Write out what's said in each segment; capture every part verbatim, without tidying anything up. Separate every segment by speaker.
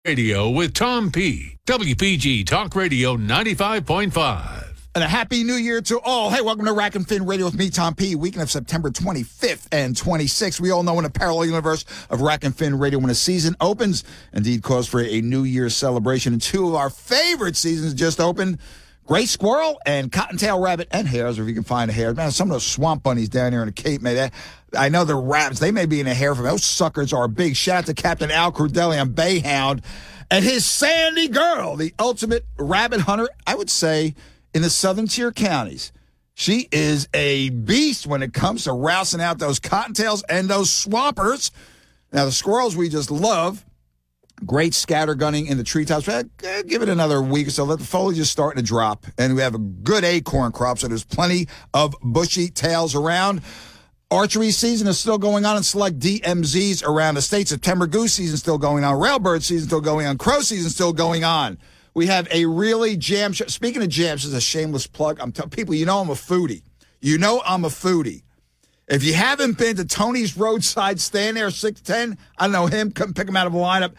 Speaker 1: Radio with Tom P. W P G Talk Radio ninety-five point five.
Speaker 2: And a happy new year to all. Hey, welcome to Rack and Fin Radio with me, Tom P. Weekend of September twenty-fifth and twenty-sixth. We all know in a parallel universe of Rack and Fin Radio when a season opens, indeed calls for a New Year's celebration. And two of our favorite seasons just opened. Gray squirrel and cottontail rabbit and hares, or if you can find a hare. Man, some of those swamp bunnies down here in the Cape May. I know they're rabbits. They may be in a hare from those suckers are big. Shout out to Captain Al Crudelli on Bayhound and his Sandy girl, the ultimate rabbit hunter, I would say, in the southern tier counties. She is a beast when it comes to rousing out those cottontails and those swampers. Now, the squirrels we just love. Great scattergunning in the treetops. Give it another week or so. Let the foliage is starting to drop. And we have a good acorn crop, so there's plenty of bushy tails around. Archery season is still going on in select D M Zs around the state. September goose season still going on. Railbird season still going on. Crow season still going on. We have a really jam show. Speaking of jams, this is a shameless plug. I'm telling people, you know I'm a foodie. You know I'm a foodie. If you haven't been to Tony's Roadside Stand there, six ten, I don't know him, come pick him out of a lineup.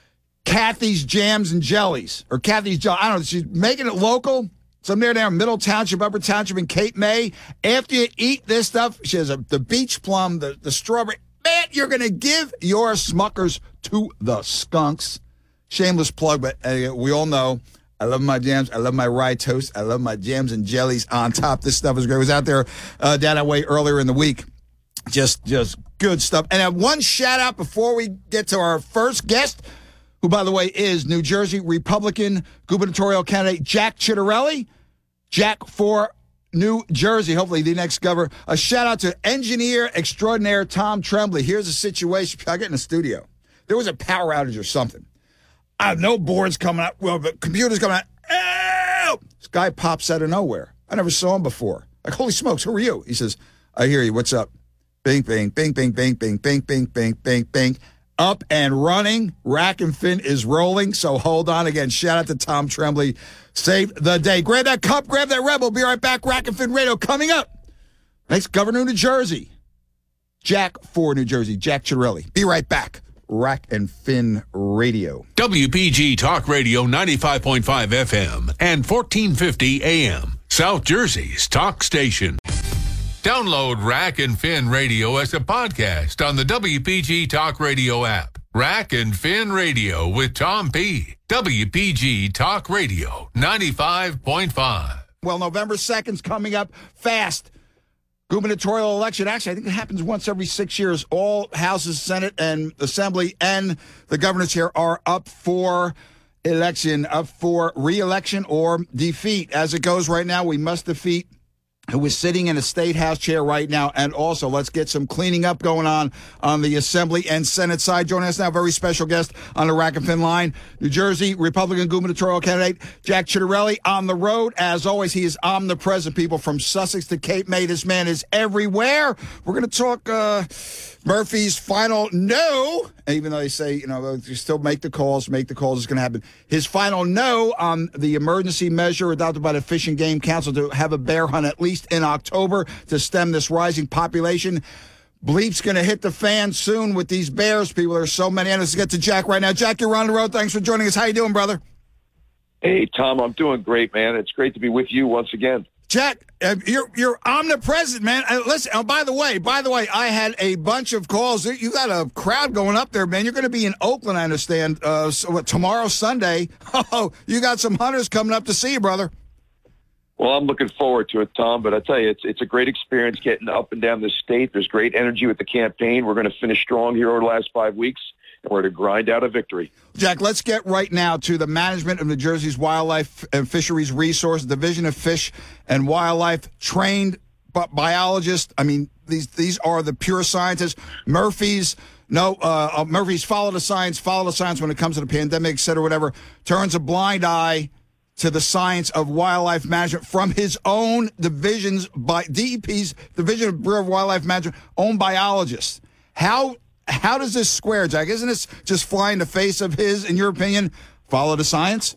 Speaker 2: Kathy's Jams and Jellies, or Kathy's, I don't know, she's making it local. Somewhere there in Middle Township, Upper Township, in Cape May. After you eat this stuff, she has a, the beach plum, the, the strawberry. Man, you're going to give your Smuckers to the skunks. Shameless plug, but uh, we all know I love my jams. I love my rye toast. I love my jams and jellies on top. This stuff is great. I was out there uh, down that way earlier in the week. Just, just good stuff. And uh, one shout out before we get to our first guest, who, by the way, is New Jersey Republican gubernatorial candidate Jack Ciattarelli. Jack for New Jersey, hopefully the next governor. A shout-out to engineer extraordinaire Tom Tremblay. Here's a situation. I get in the studio. There was a power outage or something. I have no boards coming out. Well, the computer's coming out. Oh! This guy pops out of nowhere. I never saw him before. Like, holy smokes, who are you? He says, I hear you. What's up? Bing, bing, bing, bing, bing, bing, bing, bing, bing, bing, bing. Up and running. Rack and Fin is rolling, so hold on. Again, shout out to Tom Tremblay. Save the day. Grab that cup, grab that rebel. Be right back. Rack and Fin Radio coming up. Next, Governor of New Jersey. Jack for New Jersey. Jack Ciattarelli. Be right back. Rack and Fin Radio.
Speaker 1: W P G Talk Radio ninety-five point five F M and fourteen fifty A M. South Jersey's talk station. Download Rack and Fin Radio as a podcast on the W P G Talk Radio app. Rack and Fin Radio with Tom P. W P G Talk Radio ninety-five point five.
Speaker 2: Well, November second's coming up fast. Gubernatorial election. Actually, I think it happens once every six years. All houses, Senate, and Assembly and the governor's chair are up for election, up for re-election or defeat. As it goes right now, we must defeat who is sitting in a state house chair right now. And also, let's get some cleaning up going on on the Assembly and Senate side. Joining us now, a very special guest on the Rack and Fin line, New Jersey Republican gubernatorial candidate Jack Ciattarelli. On the road, as always, he is omnipresent, people, from Sussex to Cape May. This man is everywhere. We're going to talk uh, Murphy's final no, even though they say, you know, you still make the calls, make the calls, it's going to happen. His final no on the emergency measure adopted by the Fish and Game Council to have a bear hunt at least in October to stem this rising population. Bleep's going to hit the fan soon with these bears, people. There's so many. And let's get to Jack right now. Jack, you're on the road. Thanks for joining us. How you doing, brother?
Speaker 3: Hey, Tom, I'm doing great, man. It's great to be with you once again.
Speaker 2: Jack, uh, you're you're omnipresent, man. Uh, listen, oh, by the way, by the way, I had a bunch of calls. You got a crowd going up there, man. You're going to be in Oakland, I understand, uh, so, what, tomorrow, Sunday. Oh, you got some hunters coming up to see you, brother.
Speaker 3: Well, I'm looking forward to it, Tom, but I tell you, it's it's a great experience getting up and down the state. There's great energy with the campaign. We're going to finish strong here over the last five weeks, and we're going to grind out a victory.
Speaker 2: Jack, let's get right now to the management of New Jersey's Wildlife and Fisheries Resource Division of Fish and Wildlife, trained bi- biologists. I mean, these these are the pure scientists. Murphy's, no, uh, Murphy's follow the science, follow the science when it comes to the pandemic, et cetera, whatever, turns a blind eye to the science of wildlife management from his own divisions, by D E P's Division of Bureau of Wildlife Management, own biologists. How how does this square, Jack? Isn't this just fly in the face of his, in your opinion, follow the science?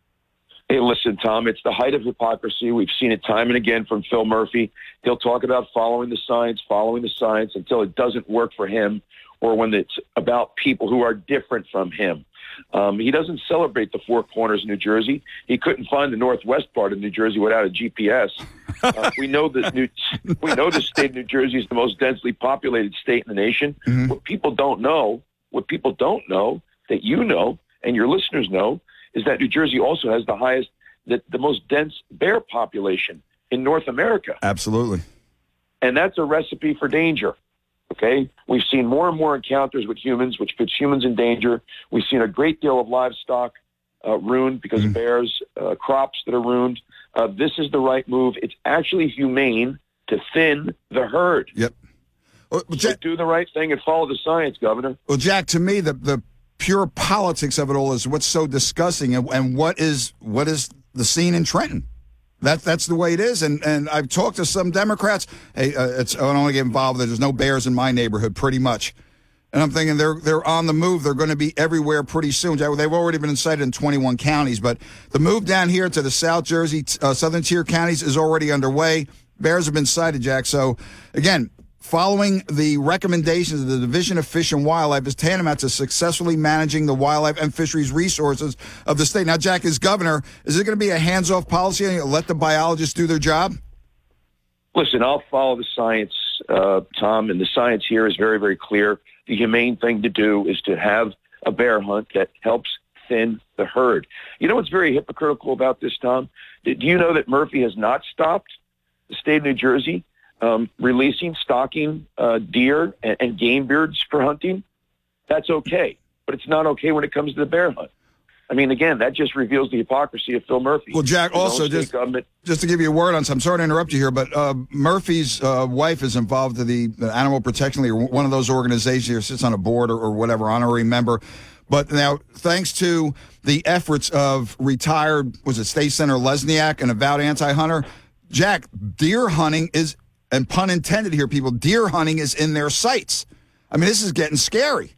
Speaker 3: Hey, listen, Tom, it's the height of hypocrisy. We've seen it time and again from Phil Murphy. He'll talk about following the science, following the science until it doesn't work for him, or when it's about people who are different from him. Um, he doesn't celebrate the Four Corners of New Jersey. He couldn't find the northwest part of New Jersey without a G P S. Uh, we know that New, we know the state of New Jersey is the most densely populated state in the nation. Mm-hmm. What people don't know, what people don't know, that you know and your listeners know, is that New Jersey also has the highest, the, the most dense bear population in North America.
Speaker 2: Absolutely.
Speaker 3: And that's a recipe for danger. Okay, we've seen more and more encounters with humans, which puts humans in danger. We've seen a great deal of livestock uh, ruined because mm. of bears, uh, crops that are ruined. Uh, this is the right move. It's actually humane to thin the herd.
Speaker 2: Yep. Well,
Speaker 3: so
Speaker 2: Jack,
Speaker 3: do the right thing and follow the science, Governor.
Speaker 2: Well, Jack, to me, the the pure politics of it all is what's so disgusting, and, and what is what is the scene in Trenton. That that's the way it is, and and I've talked to some Democrats. Hey, uh, it's I don't want to get involved. There's no bears in my neighborhood, pretty much. And I'm thinking they're they're on the move. They're going to be everywhere pretty soon. They've already been incited in twenty-one counties, but the move down here to the South Jersey, uh, Southern Tier counties is already underway. Bears have been sighted, Jack. So again, following the recommendations of the Division of Fish and Wildlife is tantamount to successfully managing the wildlife and fisheries resources of the state. Now, Jack, as governor, is it going to be a hands-off policy and let the biologists do their job?
Speaker 3: Listen, I'll follow the science, uh, Tom, and the science here is very, very clear. The humane thing to do is to have a bear hunt that helps thin the herd. You know what's very hypocritical about this, Tom? Do you know that Murphy has not stopped the state of New Jersey Um, releasing, stocking uh, deer and, and game birds for hunting? That's okay, but it's not okay when it comes to the bear hunt. I mean, again, that just reveals the hypocrisy of Phil Murphy.
Speaker 2: Well, Jack, also, just, just to give you a word on some, I'm sorry to interrupt you here, but uh, Murphy's uh, wife is involved in the, the Animal Protection League, one of those organizations here, sits on a board or, or whatever, honorary member. But now, thanks to the efforts of retired, was it State Senator Lesniak, an avowed anti-hunter, Jack, deer hunting is, and pun intended here, people, deer hunting is in their sights. I mean, this is getting scary.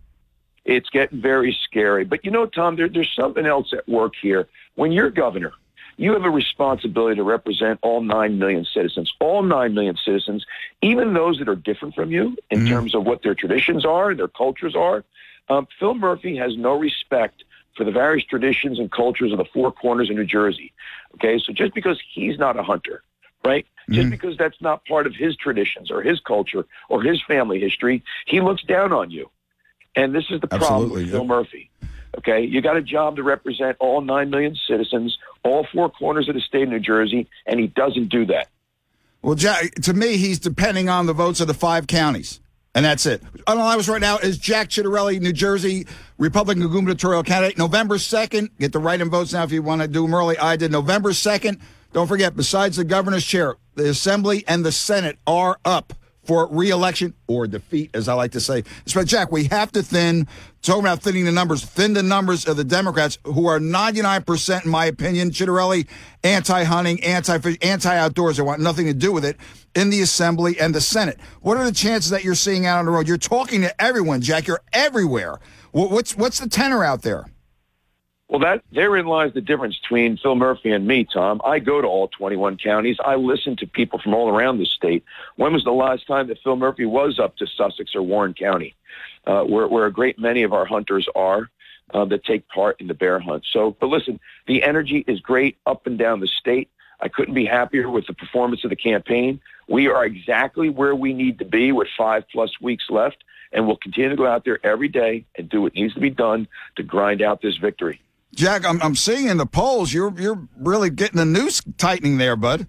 Speaker 3: It's getting very scary. But, you know, Tom, there, there's something else at work here. When you're governor, you have a responsibility to represent all nine million citizens, all nine million citizens, even those that are different from you in mm-hmm. terms of what their traditions are and their cultures are. Um, Phil Murphy has no respect for the various traditions and cultures of the four corners of New Jersey. Okay, so just because he's not a hunter, right? Just mm-hmm. because that's not part of his traditions or his culture or his family history, he looks down on you. And this is the problem Absolutely, with yep. Phil Murphy. Okay, you got a job to represent all nine million citizens, all four corners of the state of New Jersey, and he doesn't do that.
Speaker 2: Well, Jack, to me, he's depending on the votes of the five counties, and that's it. On the line with us right now is Jack Ciattarelli, New Jersey Republican gubernatorial candidate. November second, get the write-in votes now if you want to do them early. I did November second. Don't forget, besides the governor's chair, the Assembly and the Senate are up for re-election or defeat, as I like to say. So, Jack, we have to thin, talking about thinning the numbers, thin the numbers of the Democrats, who are ninety-nine percent, in my opinion, Ciattarelli, anti-hunting, anti-fish, anti-outdoors. They want nothing to do with it in the Assembly and the Senate. What are the chances that you're seeing out on the road? You're talking to everyone, Jack. You're everywhere. What's, what's the tenor out there?
Speaker 3: Well, that therein lies the difference between Phil Murphy and me, Tom. I go to all twenty-one counties. I listen to people from all around the state. When was the last time that Phil Murphy was up to Sussex or Warren County, uh, where, where a great many of our hunters are uh, that take part in the bear hunt? So, but listen, the energy is great up and down the state. I couldn't be happier with the performance of the campaign. We are exactly where we need to be with five plus weeks left, and we'll continue to go out there every day and do what needs to be done to grind out this victory.
Speaker 2: Jack, I'm, I'm seeing in the polls you're you're really getting the noose tightening there, bud.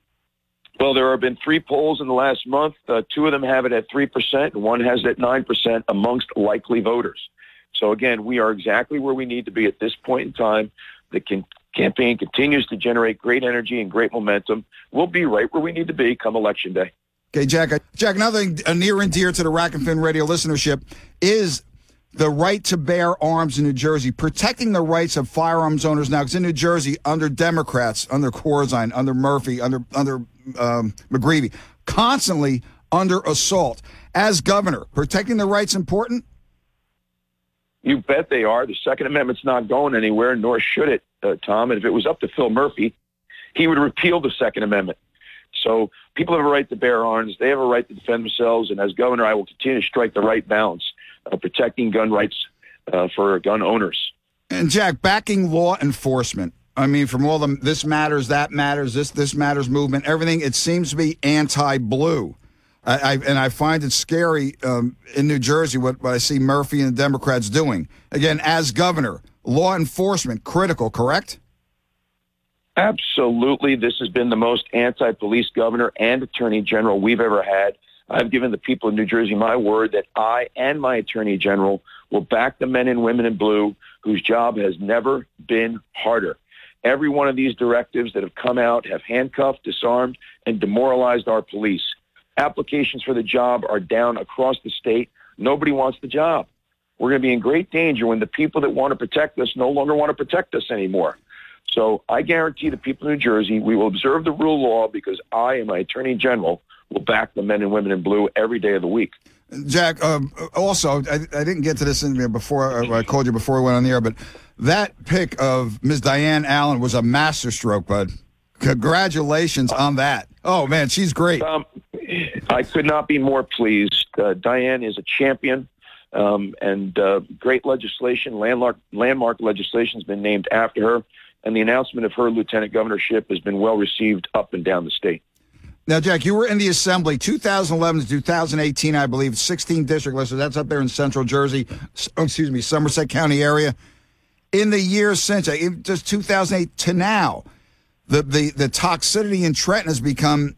Speaker 3: Well, there have been three polls in the last month. Uh, two of them have it at three percent, and one has it at nine percent amongst likely voters. So, again, we are exactly where we need to be at this point in time. The can, campaign continues to generate great energy and great momentum. We'll be right where we need to be come Election Day.
Speaker 2: Okay, Jack. Jack, another thing uh, near and dear to the Rack and Fin radio listenership is the right to bear arms in New Jersey, protecting the rights of firearms owners now. Because in New Jersey, under Democrats, under Corzine, under Murphy, under under um, McGreevey, constantly under assault. As governor, protecting the rights important?
Speaker 3: You bet they are. The Second Amendment's not going anywhere, nor should it, uh, Tom. And if it was up to Phil Murphy, he would repeal the Second Amendment. So people have a right to bear arms. They have a right to defend themselves. And as governor, I will continue to strike the right balance of protecting gun rights uh, for gun owners.
Speaker 2: And Jack, backing law enforcement. I mean, from all the this matters, that matters, this this matters movement, everything, it seems to be anti-blue. I, I, and I find it scary um, in New Jersey what, what I see Murphy and the Democrats doing. Again, as governor, law enforcement, critical, correct?
Speaker 3: Absolutely. This has been the most anti-police governor and attorney general we've ever had. I've given the people of New Jersey my word that I and my attorney general will back the men and women in blue whose job has never been harder. Every one of these directives that have come out have handcuffed, disarmed, and demoralized our police. Applications for the job are down across the state. Nobody wants the job. We're going to be in great danger when the people that want to protect us no longer want to protect us anymore. So I guarantee the people of New Jersey, we will observe the rule of law because I and my attorney general will back the men and women in blue every day of the week.
Speaker 2: Jack, um, also, I, I didn't get to this in there before. I called you before we went on the air, but that pick of Miz Diane Allen was a masterstroke, bud. Congratulations on that. Oh, man, she's great.
Speaker 3: Um, I could not be more pleased. Uh, Diane is a champion, um, and uh, great legislation, landmark, landmark legislation has been named after her, and the announcement of her lieutenant governorship has been well received up and down the state.
Speaker 2: Now, Jack, you were in the Assembly two thousand eleven to two thousand eighteen, I believe, sixteen district lists. That's up there in central Jersey, oh, excuse me, Somerset County area. In the years since, just two thousand eight to now, the, the, the toxicity in Trenton has become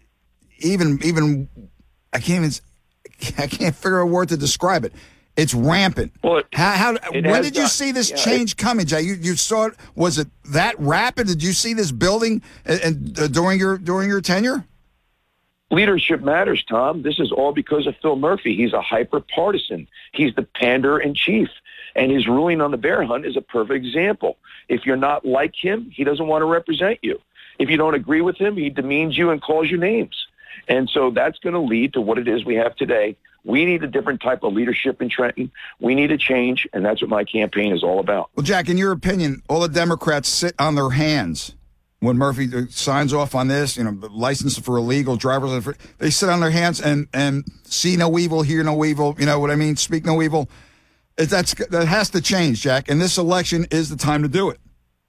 Speaker 2: even, even I can't even, I can't figure out a word to describe it. It's rampant.
Speaker 3: Well, it,
Speaker 2: how, how,
Speaker 3: it
Speaker 2: when did you
Speaker 3: done,
Speaker 2: see this
Speaker 3: yeah,
Speaker 2: change
Speaker 3: it,
Speaker 2: coming, Jay? You, you saw it. Was it that rapid? Did you see this building and, and uh, during your during your tenure?
Speaker 3: Leadership matters, Tom. This is all because of Phil Murphy. He's a hyper-partisan. He's the pander-in-chief. And his ruling on the bear hunt is a perfect example. If you're not like him, he doesn't want to represent you. If you don't agree with him, he demeans you and calls you names. And so that's going to lead to what it is we have today. We need a different type of leadership in Trenton. We need a change, and that's what my campaign is all about.
Speaker 2: Well, Jack, in your opinion, all the Democrats sit on their hands when Murphy signs off on this, you know, license for illegal drivers. They sit on their hands and, and see no evil, hear no evil, you know what I mean, speak no evil. It, that's, that has to change, Jack, and this election is the time to do it.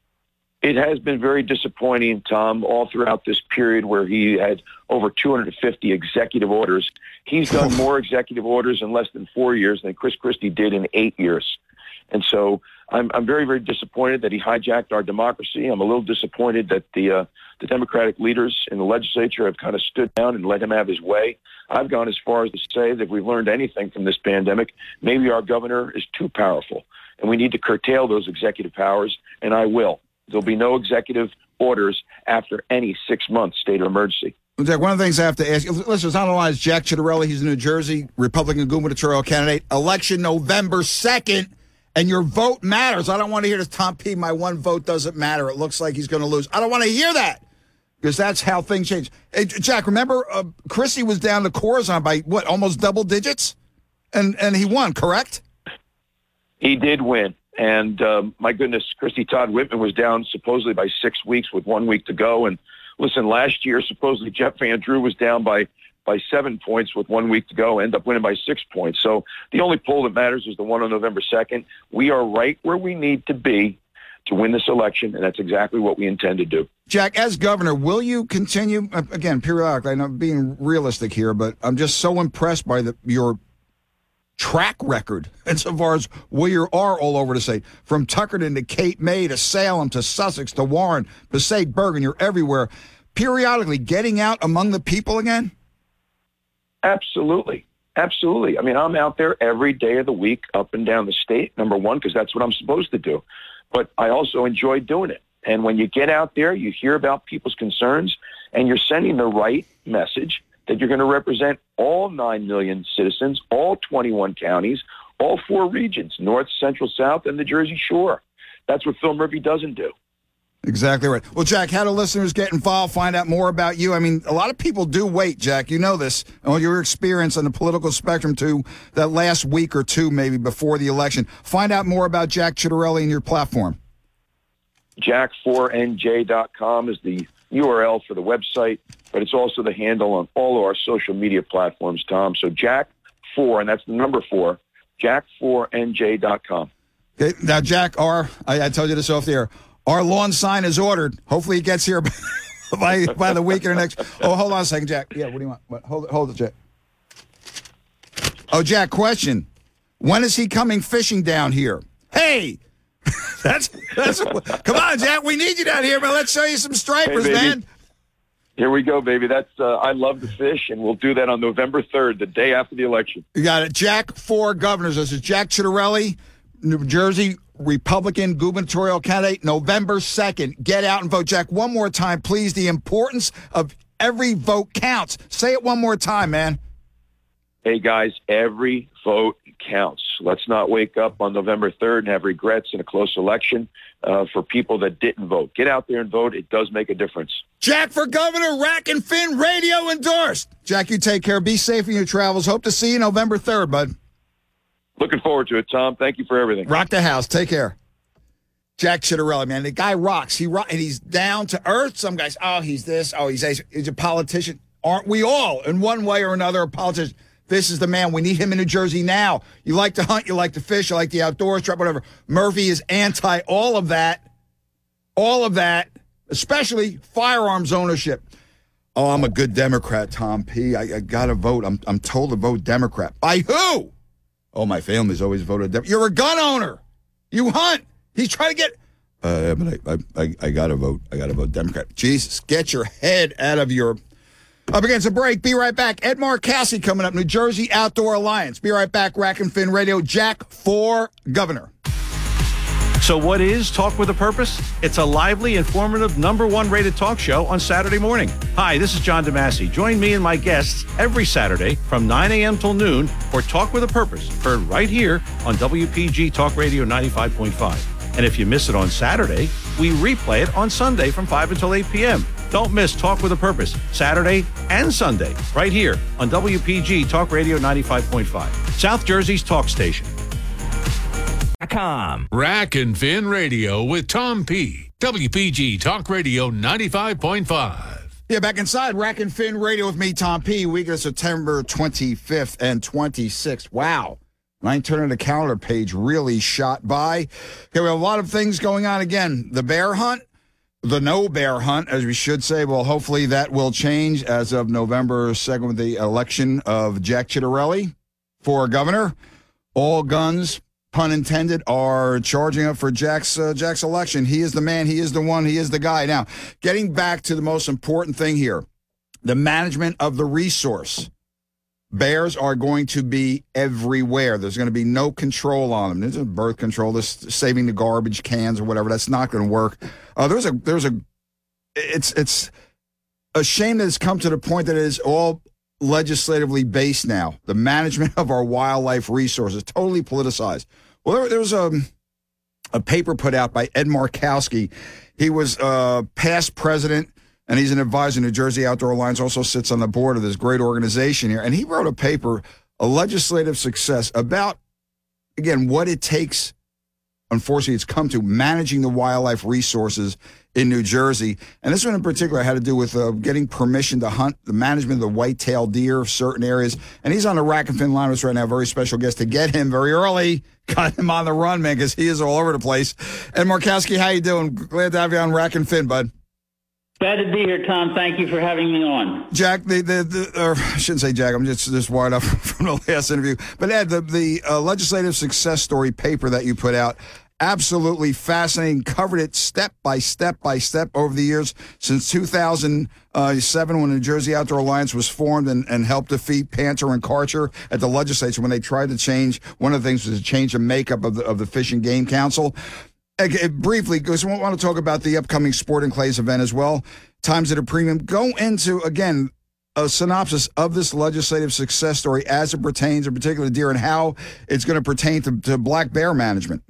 Speaker 3: It has been very disappointing, Tom, all throughout this period where he had over two hundred fifty executive orders. He's done more executive orders in less than four years than Chris Christie did in eight years. And so I'm, I'm very, very disappointed that he hijacked our democracy. I'm a little disappointed that the uh, the Democratic leaders in the legislature have kind of stood down and let him have his way. I've gone as far as to say that if we've learned anything from this pandemic, maybe our governor is too powerful, and we need to curtail those executive powers, and I will. There'll be no executive orders after any six-month state of emergency.
Speaker 2: Well, Jack, one of the things I have to ask you, listen, it's on the line is Jack Ciattarelli. He's a New Jersey Republican gubernatorial candidate. Election November second, and your vote matters. I don't want to hear this, Tom P., my one vote doesn't matter. It looks like he's going to lose. I don't want to hear that because that's how things change. Hey, Jack, remember uh, Christie was down to Corazon by, what, almost double digits? And, and he won, correct?
Speaker 3: He did win. And um, my goodness, Christie Todd Whitman was down supposedly by six weeks with one week to go. And listen, last year, supposedly Jeff Van Drew was down by, by seven points with one week to go, ended up winning by six points. So the only poll that matters is the one on November second. We are right where we need to be to win this election, and that's exactly what we intend to do.
Speaker 2: Jack, as governor, will you continue, again, periodically, I know I'm being realistic here, but I'm just so impressed by the your track record insofar as where you are all over the state, from Tuckerton to Cape May to Salem to Sussex to Warren, Passaic, Bergen, you're everywhere. Periodically getting out among the people again?
Speaker 3: Absolutely. Absolutely. I mean, I'm out there every day of the week up and down the state, number one, because that's what I'm supposed to do. But I also enjoy doing it. And when you get out there, you hear about people's concerns, and you're sending the right message that you're going to represent all nine million citizens, all twenty-one counties, all four regions, North, Central, South, and the Jersey Shore. That's what Phil Murphy doesn't do.
Speaker 2: Exactly right. Well, Jack, how do listeners get involved, find out more about you? I mean, a lot of people do wait, Jack. You know this, all your experience on the political spectrum to that last week or two maybe before the election. Find out more about Jack Ciattarelli and your platform.
Speaker 3: Jack four N J dot com is the U R L for the website, but it's also the handle on all of our social media platforms, Tom. So Jack four, and that's the number four, jack four n j dot com.
Speaker 2: Okay, now, Jack, our, I, I told you this off the air, our lawn sign is ordered. Hopefully it gets here by by the week or next. Oh, hold on a second, Jack. Yeah, what do you want? What, hold it, hold it, Jack. Oh, Jack, question. When is he coming fishing down here? Hey! that's, that's, come on, Jack, we need you down here, man. Let's show you some stripers,
Speaker 3: hey,
Speaker 2: man.
Speaker 3: Here we go, baby. That's uh, I love to fish, and we'll do that on November third, the day after the election.
Speaker 2: You got it. Jack for governors. This is Jack Ciattarelli, New Jersey Republican gubernatorial candidate, November second. Get out and vote. Jack, one more time, please. The importance of every vote counts. Say it one more time, man.
Speaker 3: Hey, guys, every vote counts. Let's not wake up on November third and have regrets in a close election uh, for people that didn't vote. Get out there and vote. It does make a difference.
Speaker 2: Jack for governor, Rack and Fin Radio endorsed. Jack, you take care. Be safe in your travels. Hope to see you November third, bud.
Speaker 3: Looking forward to it, Tom. Thank you for everything.
Speaker 2: Rock the house. Take care. Jack Ciattarelli, man. The guy rocks. He rock, and he's down to earth. Some guys, oh, he's this. Oh, he's a, he's a politician. Aren't we all, in one way or another, a politician? This is the man. We need him in New Jersey now. You like to hunt, you like to fish, you like the outdoors, trap, whatever. Murphy is anti all of that. All of that, especially firearms ownership. Oh, I'm a good Democrat, Tom P. I, I got to vote. I'm, I'm told to vote Democrat. By who? Oh, my family's always voted Democrat. You're a gun owner. You hunt. He's trying to get... Uh, but I, I, I, I got to vote. I got to vote Democrat. Jesus, get your head out of your... Up against a break. Be right back. Ed Markowski coming up. New Jersey Outdoor Alliance. Be right back. Rack and Fin Radio. Jack for governor.
Speaker 4: So what is Talk with a Purpose? It's a lively, informative, number one rated talk show on Saturday morning. Hi, this is John DeMasi. Join me and my guests every Saturday from nine a.m. till noon for Talk with a Purpose, heard right here on W P G Talk Radio ninety-five point five. And if you miss it on Saturday, we replay it on Sunday from five until eight p.m. Don't miss Talk with a Purpose, Saturday and Sunday, right here on W P G Talk Radio ninety-five point five, South Jersey's talk station.
Speaker 1: Com. Rack and Fin Radio with Tom P. W P G Talk Radio ninety-five point five.
Speaker 2: Yeah, back inside Rack and Fin Radio with me, Tom P. Week of September twenty-fifth and twenty-sixth. Wow. Nine turning the calendar page really shot by. Okay, we have a lot of things going on again. The bear hunt, the no bear hunt, as we should say. Well, hopefully that will change as of November second with the election of Jack Ciattarelli for governor. All guns, pun intended, are charging up for Jack's uh, Jack's election. He is the man. He is the one. He is the guy. Now, getting back to the most important thing here, the management of the resource. Bears are going to be everywhere. There's going to be no control on them. There's a birth control, this saving the garbage cans or whatever. That's not going to work. Uh, there's a there's a it's it's a shame that it's come to the point that it is all legislatively based now. The management of our wildlife resources totally politicized. Well, there, there was a a paper put out by Ed Markowski. He was uh, past president. And he's an advisor in New Jersey Outdoor Alliance, also sits on the board of this great organization here. And he wrote a paper, A Legislative Success, about, again, what it takes, unfortunately, it's come to managing the wildlife resources in New Jersey. And this one in particular had to do with uh, getting permission to hunt, the management of the white-tailed deer, certain areas. And he's on the Rack and Fin line with us right now, a very special guest to get him very early. Got him on the run, man, because he is all over the place. Ed Markowski, how you doing? Glad to have you on Rack and Fin, bud.
Speaker 5: Glad to be here, Tom. Thank you for having me on.
Speaker 2: Jack, the, the, the or I shouldn't say Jack, I'm just, just wired up from the last interview. But Ed, the, the uh, legislative success story paper that you put out, absolutely fascinating, covered it step by step by step over the years since two thousand seven when the New Jersey Outdoor Alliance was formed and, and helped defeat Panther and Karcher at the legislature when they tried to change, one of the things was to change the makeup of the, of the Fish and Game Council. Okay, briefly, because we want to talk about the upcoming Sporting Clays event as well, Times at a Premium. Go into, again, a synopsis of this legislative success story as it pertains in particular to deer and how it's going to pertain to, to black bear management.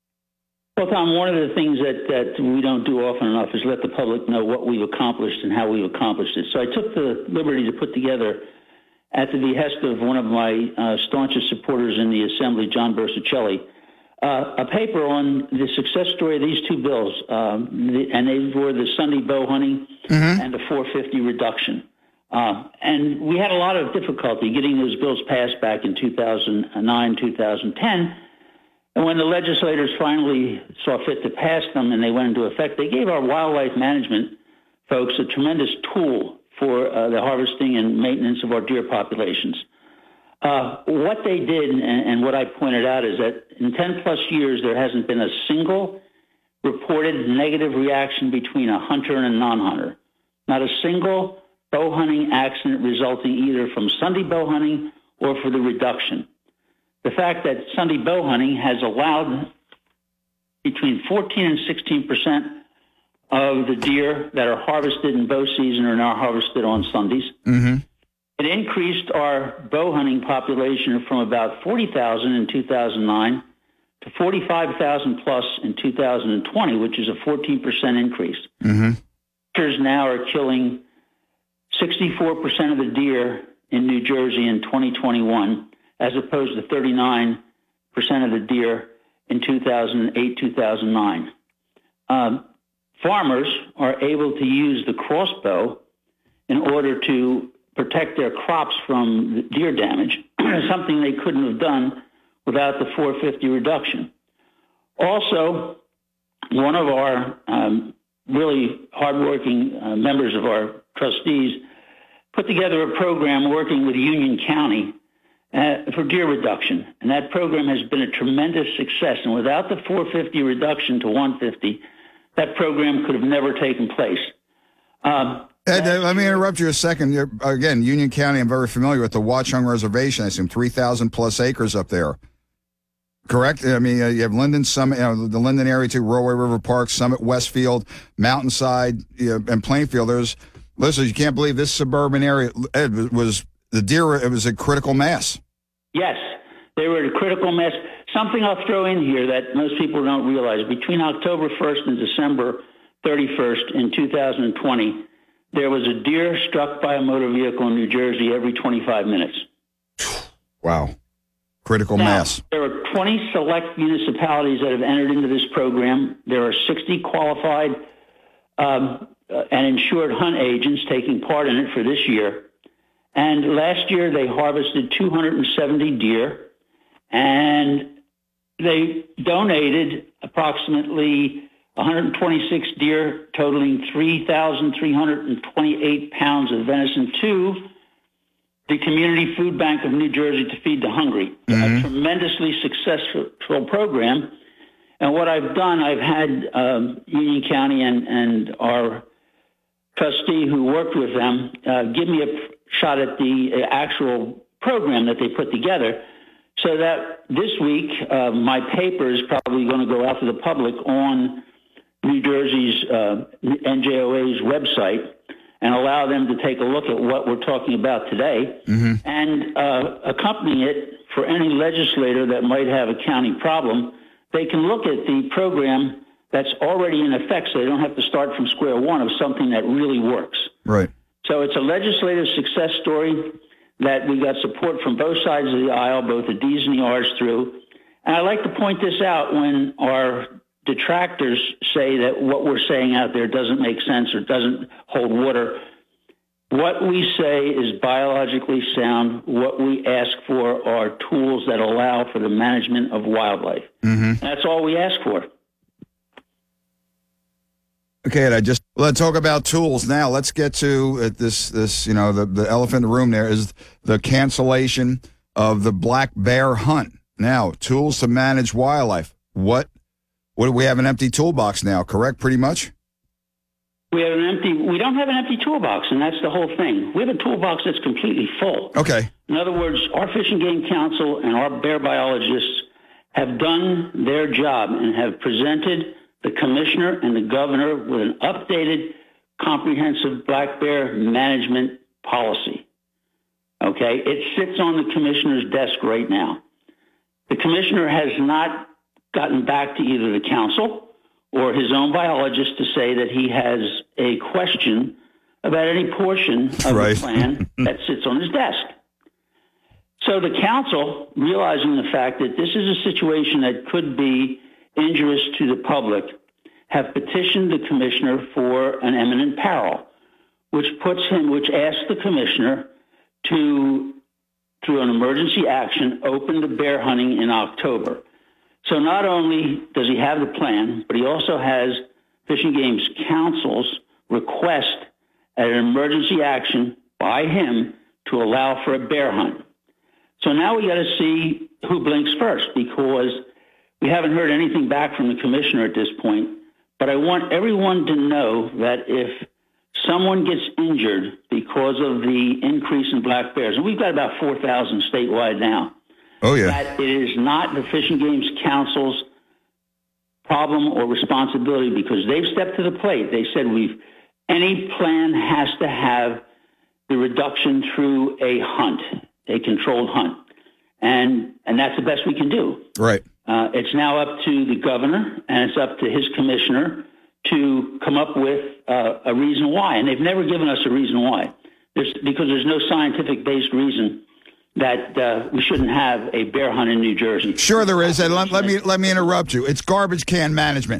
Speaker 5: Well, Tom, one of the things that, that we don't do often enough is let the public know what we've accomplished and how we've accomplished it. So I took the liberty to put together, at the behest of one of my uh, staunchest supporters in the Assembly, John Bersacelli, Uh, a paper on the success story of these two bills, um, the, and they were the Sunday bow hunting mm-hmm. and the four fifty reduction. Uh, and we had a lot of difficulty getting those bills passed back in two thousand nine, two thousand ten. And when the legislators finally saw fit to pass them and they went into effect, they gave our wildlife management folks a tremendous tool for uh, the harvesting and maintenance of our deer populations. Uh, what they did, and, and what I pointed out, is that in ten plus years, there hasn't been a single reported negative reaction between a hunter and a non-hunter. Not a single bow hunting accident resulting either from Sunday bow hunting or for the reduction. The fact that Sunday bow hunting has allowed between fourteen and sixteen percent of the deer that are harvested in bow season are now harvested on Sundays.
Speaker 2: Mm-hmm.
Speaker 5: It increased our bow hunting population from about forty thousand in two thousand nine to forty-five thousand plus in two thousand twenty, which is a fourteen percent increase.
Speaker 2: Mm-hmm.
Speaker 5: Hunters now are killing sixty-four percent of the deer in New Jersey in twenty twenty-one, as opposed to thirty-nine percent of the deer in two thousand eight, two thousand nine. Um, farmers are able to use the crossbow in order to protect their crops from deer damage, something they couldn't have done without the four fifty reduction. Also, one of our um, really hardworking uh, members of our trustees put together a program working with Union County uh, for deer reduction. And that program has been a tremendous success. And without the four fifty reduction to one fifty, that program could have never taken place. Um,
Speaker 2: Ed, uh, let me interrupt you a second. You're, again, Union County, I'm very familiar with the Watchung Reservation. I assume three thousand plus acres up there. Correct? I mean, uh, you have Linden, Summit, you know, the Linden area too, Rollway River Park, Summit, Westfield, Mountainside, you know, and Plainfield. There's, listen, you can't believe this suburban area, Ed, was the deer, it was a critical mass.
Speaker 5: Yes, they were a critical mass. Something I'll throw in here that most people don't realize. Between October first and December thirty-first in two thousand twenty, there was a deer struck by a motor vehicle in New Jersey every twenty-five minutes.
Speaker 2: Wow. Critical
Speaker 5: now,
Speaker 2: mass.
Speaker 5: There are twenty select municipalities that have entered into this program. There are sixty qualified um, uh, and insured hunt agents taking part in it for this year. And last year they harvested two hundred seventy deer, and they donated approximately one hundred twenty-six deer, totaling three thousand three hundred twenty-eight pounds of venison to the Community Food Bank of New Jersey to feed the hungry. Mm-hmm. A tremendously successful program. And what I've done, I've had um, Union County and, and our trustee who worked with them uh, give me a shot at the actual program that they put together, so that this week uh, my paper is probably going to go out to the public on New Jersey's uh, N J O A's website and allow them to take a look at what we're talking about today, mm-hmm. and uh, accompany it for any legislator that might have a county problem. They can look at the program that's already in effect, so they don't have to start from square one of something that really works.
Speaker 2: Right.
Speaker 5: So it's a legislative success story that we got support from both sides of the aisle, both the D's and the R's through. And I like to point this out when our detractors say that what we're saying out there doesn't make sense or doesn't hold water. What we say is biologically sound. What we ask for are tools that allow for the management of wildlife. Mm-hmm. That's all we ask for.
Speaker 2: Okay, and I just let's talk about tools now. Let's get to uh, this. This you know the the elephant in the room. There is the cancellation of the black bear hunt. Now, tools to manage wildlife. What? What do we have? An empty toolbox now? Correct, pretty much.
Speaker 5: We have an empty. We don't have an empty toolbox, and that's the whole thing. We have a toolbox that's completely full.
Speaker 2: Okay.
Speaker 5: In other words, our Fish and Game Council and our bear biologists have done their job and have presented the commissioner and the governor with an updated, comprehensive black bear management policy. Okay? It sits on the commissioner's desk right now. The commissioner has not gotten back to either the council or his own biologist to say that he has a question about any portion of right. the plan that sits on his desk. So the council, realizing the fact that this is a situation that could be injurious to the public, have petitioned the commissioner for an eminent peril, which puts him, which asks the commissioner to, through an emergency action, open the bear hunting in October. So not only does he have the plan, but he also has Fish and Game's Council's request at an emergency action by him to allow for a bear hunt. So now we got to see who blinks first, because we haven't heard anything back from the commissioner at this point. But I want everyone to know that if someone gets injured because of the increase in black bears, and we've got about four thousand statewide now,
Speaker 2: oh yeah,
Speaker 5: that it is not the Fish and Games Council's problem or responsibility, because they've stepped to the plate. They said we've any plan has to have the reduction through a hunt, a controlled hunt, and and that's the best we can do.
Speaker 2: Right.
Speaker 5: Uh, it's now up to the governor and it's up to his commissioner to come up with uh, a reason why, and they've never given us a reason why. There's, because there's no scientific-based reason that uh, we shouldn't have a bear hunt in New Jersey.
Speaker 2: Sure, there is. And let, let me let me interrupt you. It's garbage can management.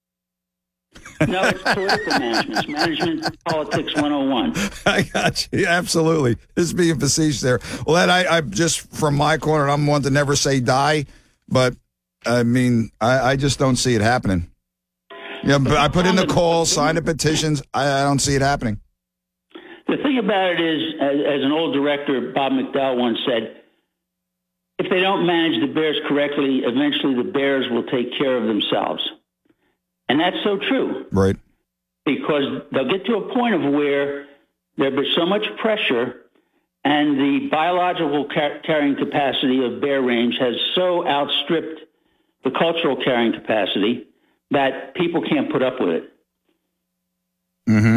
Speaker 5: No, it's political management. It's management politics one oh one.
Speaker 2: I got you. Absolutely. This is being facetious there. Well, Ed, I, I just, from my corner, I'm one to never say die, but, I mean, I, I just don't see it happening. Yeah, but I put in the call, signed the petitions. I, I don't see it happening.
Speaker 5: The thing about it is, as, as an old director, Bob McDowell, once said, if they don't manage the bears correctly, eventually the bears will take care of themselves. And that's so true.
Speaker 2: Right.
Speaker 5: Because they'll get to a point of where there'll be so much pressure and the biological car- carrying capacity of bear range has so outstripped the cultural carrying capacity that people can't put up with it.
Speaker 2: Mm-hmm.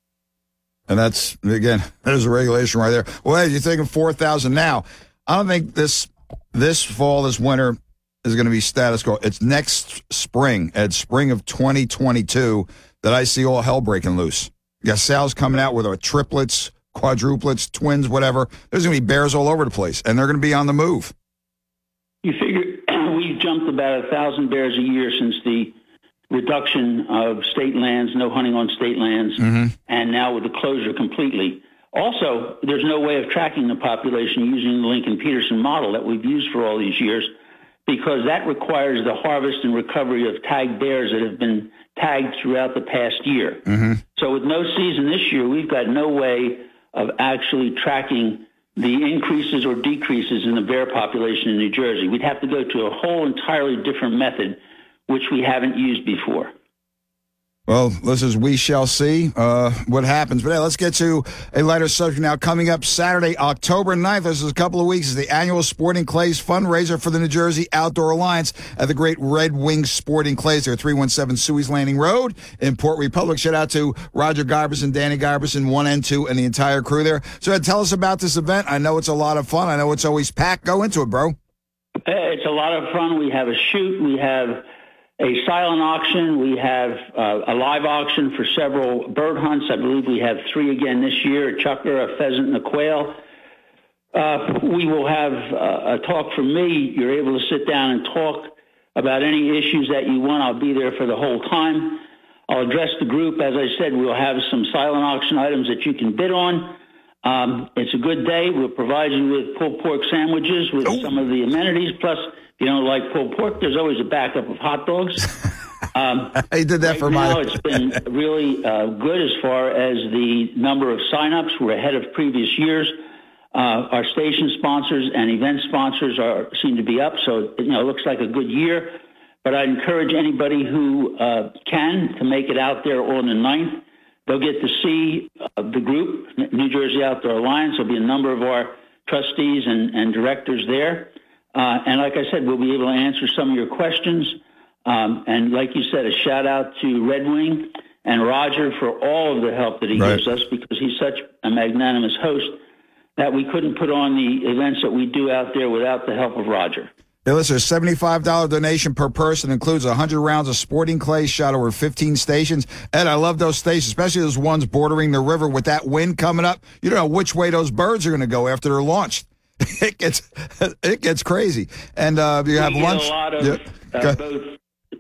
Speaker 2: And that's, again, there's a regulation right there. Well, hey, you're thinking four thousand now. I don't think this this fall, this winter, is going to be status quo. It's next spring, at spring of twenty twenty-two, that I see all hell breaking loose. You got Sal's coming out with a triplets, quadruplets, twins, whatever. There's going to be bears all over the place, and they're going to be on the move.
Speaker 5: You figure we've jumped about a thousand bears a year since the reduction of state lands, no hunting on state lands, mm-hmm. and now with the closure completely. Also, there's no way of tracking the population using the Lincoln-Peterson model that we've used for all these years, because that requires the harvest and recovery of tagged bears that have been tagged throughout the past year. Mm-hmm. So with no season this year, we've got no way of actually tracking the increases or decreases in the bear population in New Jersey. We'd have to go to a whole entirely different method, which we haven't used before.
Speaker 2: Well, this is we shall see uh, what happens. But hey, let's get to a lighter subject now. Coming up Saturday, October ninth, this is a couple of weeks, is the annual Sporting Clays fundraiser for the New Jersey Outdoor Alliance at the great Red Wing Sporting Clays. They're three one seven Suey's Landing Road in Port Republic. Shout out to Roger Garberson, Danny Garberson, one and two, and the entire crew there. So Ed, tell us about this event. I know it's a lot of fun. I know it's always packed. Go into it, bro.
Speaker 5: It's a lot of fun. We have a shoot. We have a silent auction. We have uh, a live auction for several bird hunts. I believe we have three again this year, a chucker, a pheasant, and a quail. Uh, we will have uh, a talk from me. You're able to sit down and talk about any issues that you want. I'll be there for the whole time. I'll address the group. As I said, we'll have some silent auction items that you can bid on. Um, it's a good day. We'll provide you with pulled pork sandwiches with Ooh. some of the amenities. Plus, if you don't like pulled pork, there's always a backup of hot dogs. Um,
Speaker 2: I did that
Speaker 5: right
Speaker 2: for
Speaker 5: now,
Speaker 2: my...
Speaker 5: it's been really uh, good as far as the number of signups. We're ahead of previous years. Uh, our station sponsors and event sponsors are seem to be up, so you know it looks like a good year. But I'd encourage anybody who uh, can to make it out there on the ninth. They'll get to see uh, the group, New Jersey Outdoor Alliance. There'll be a number of our trustees and, and directors there. Uh, and like I said, we'll be able to answer some of your questions. Um, and like you said, a shout out to Red Wing and Roger for all of the help that he
Speaker 2: right.
Speaker 5: gives us, because he's such a magnanimous host that we couldn't put on the events that we do out there without the help of Roger.
Speaker 2: Hey, listen, a seventy-five dollars donation per person includes one hundred rounds of Sporting Clay shot over fifteen stations. Ed, I love those stations, especially those ones bordering the river with that wind coming up. You don't know which way those birds are going to go after they're launched. It gets it gets crazy. And uh, you have
Speaker 5: we
Speaker 2: lunch.
Speaker 5: Get a lot of
Speaker 2: yeah.
Speaker 5: uh, both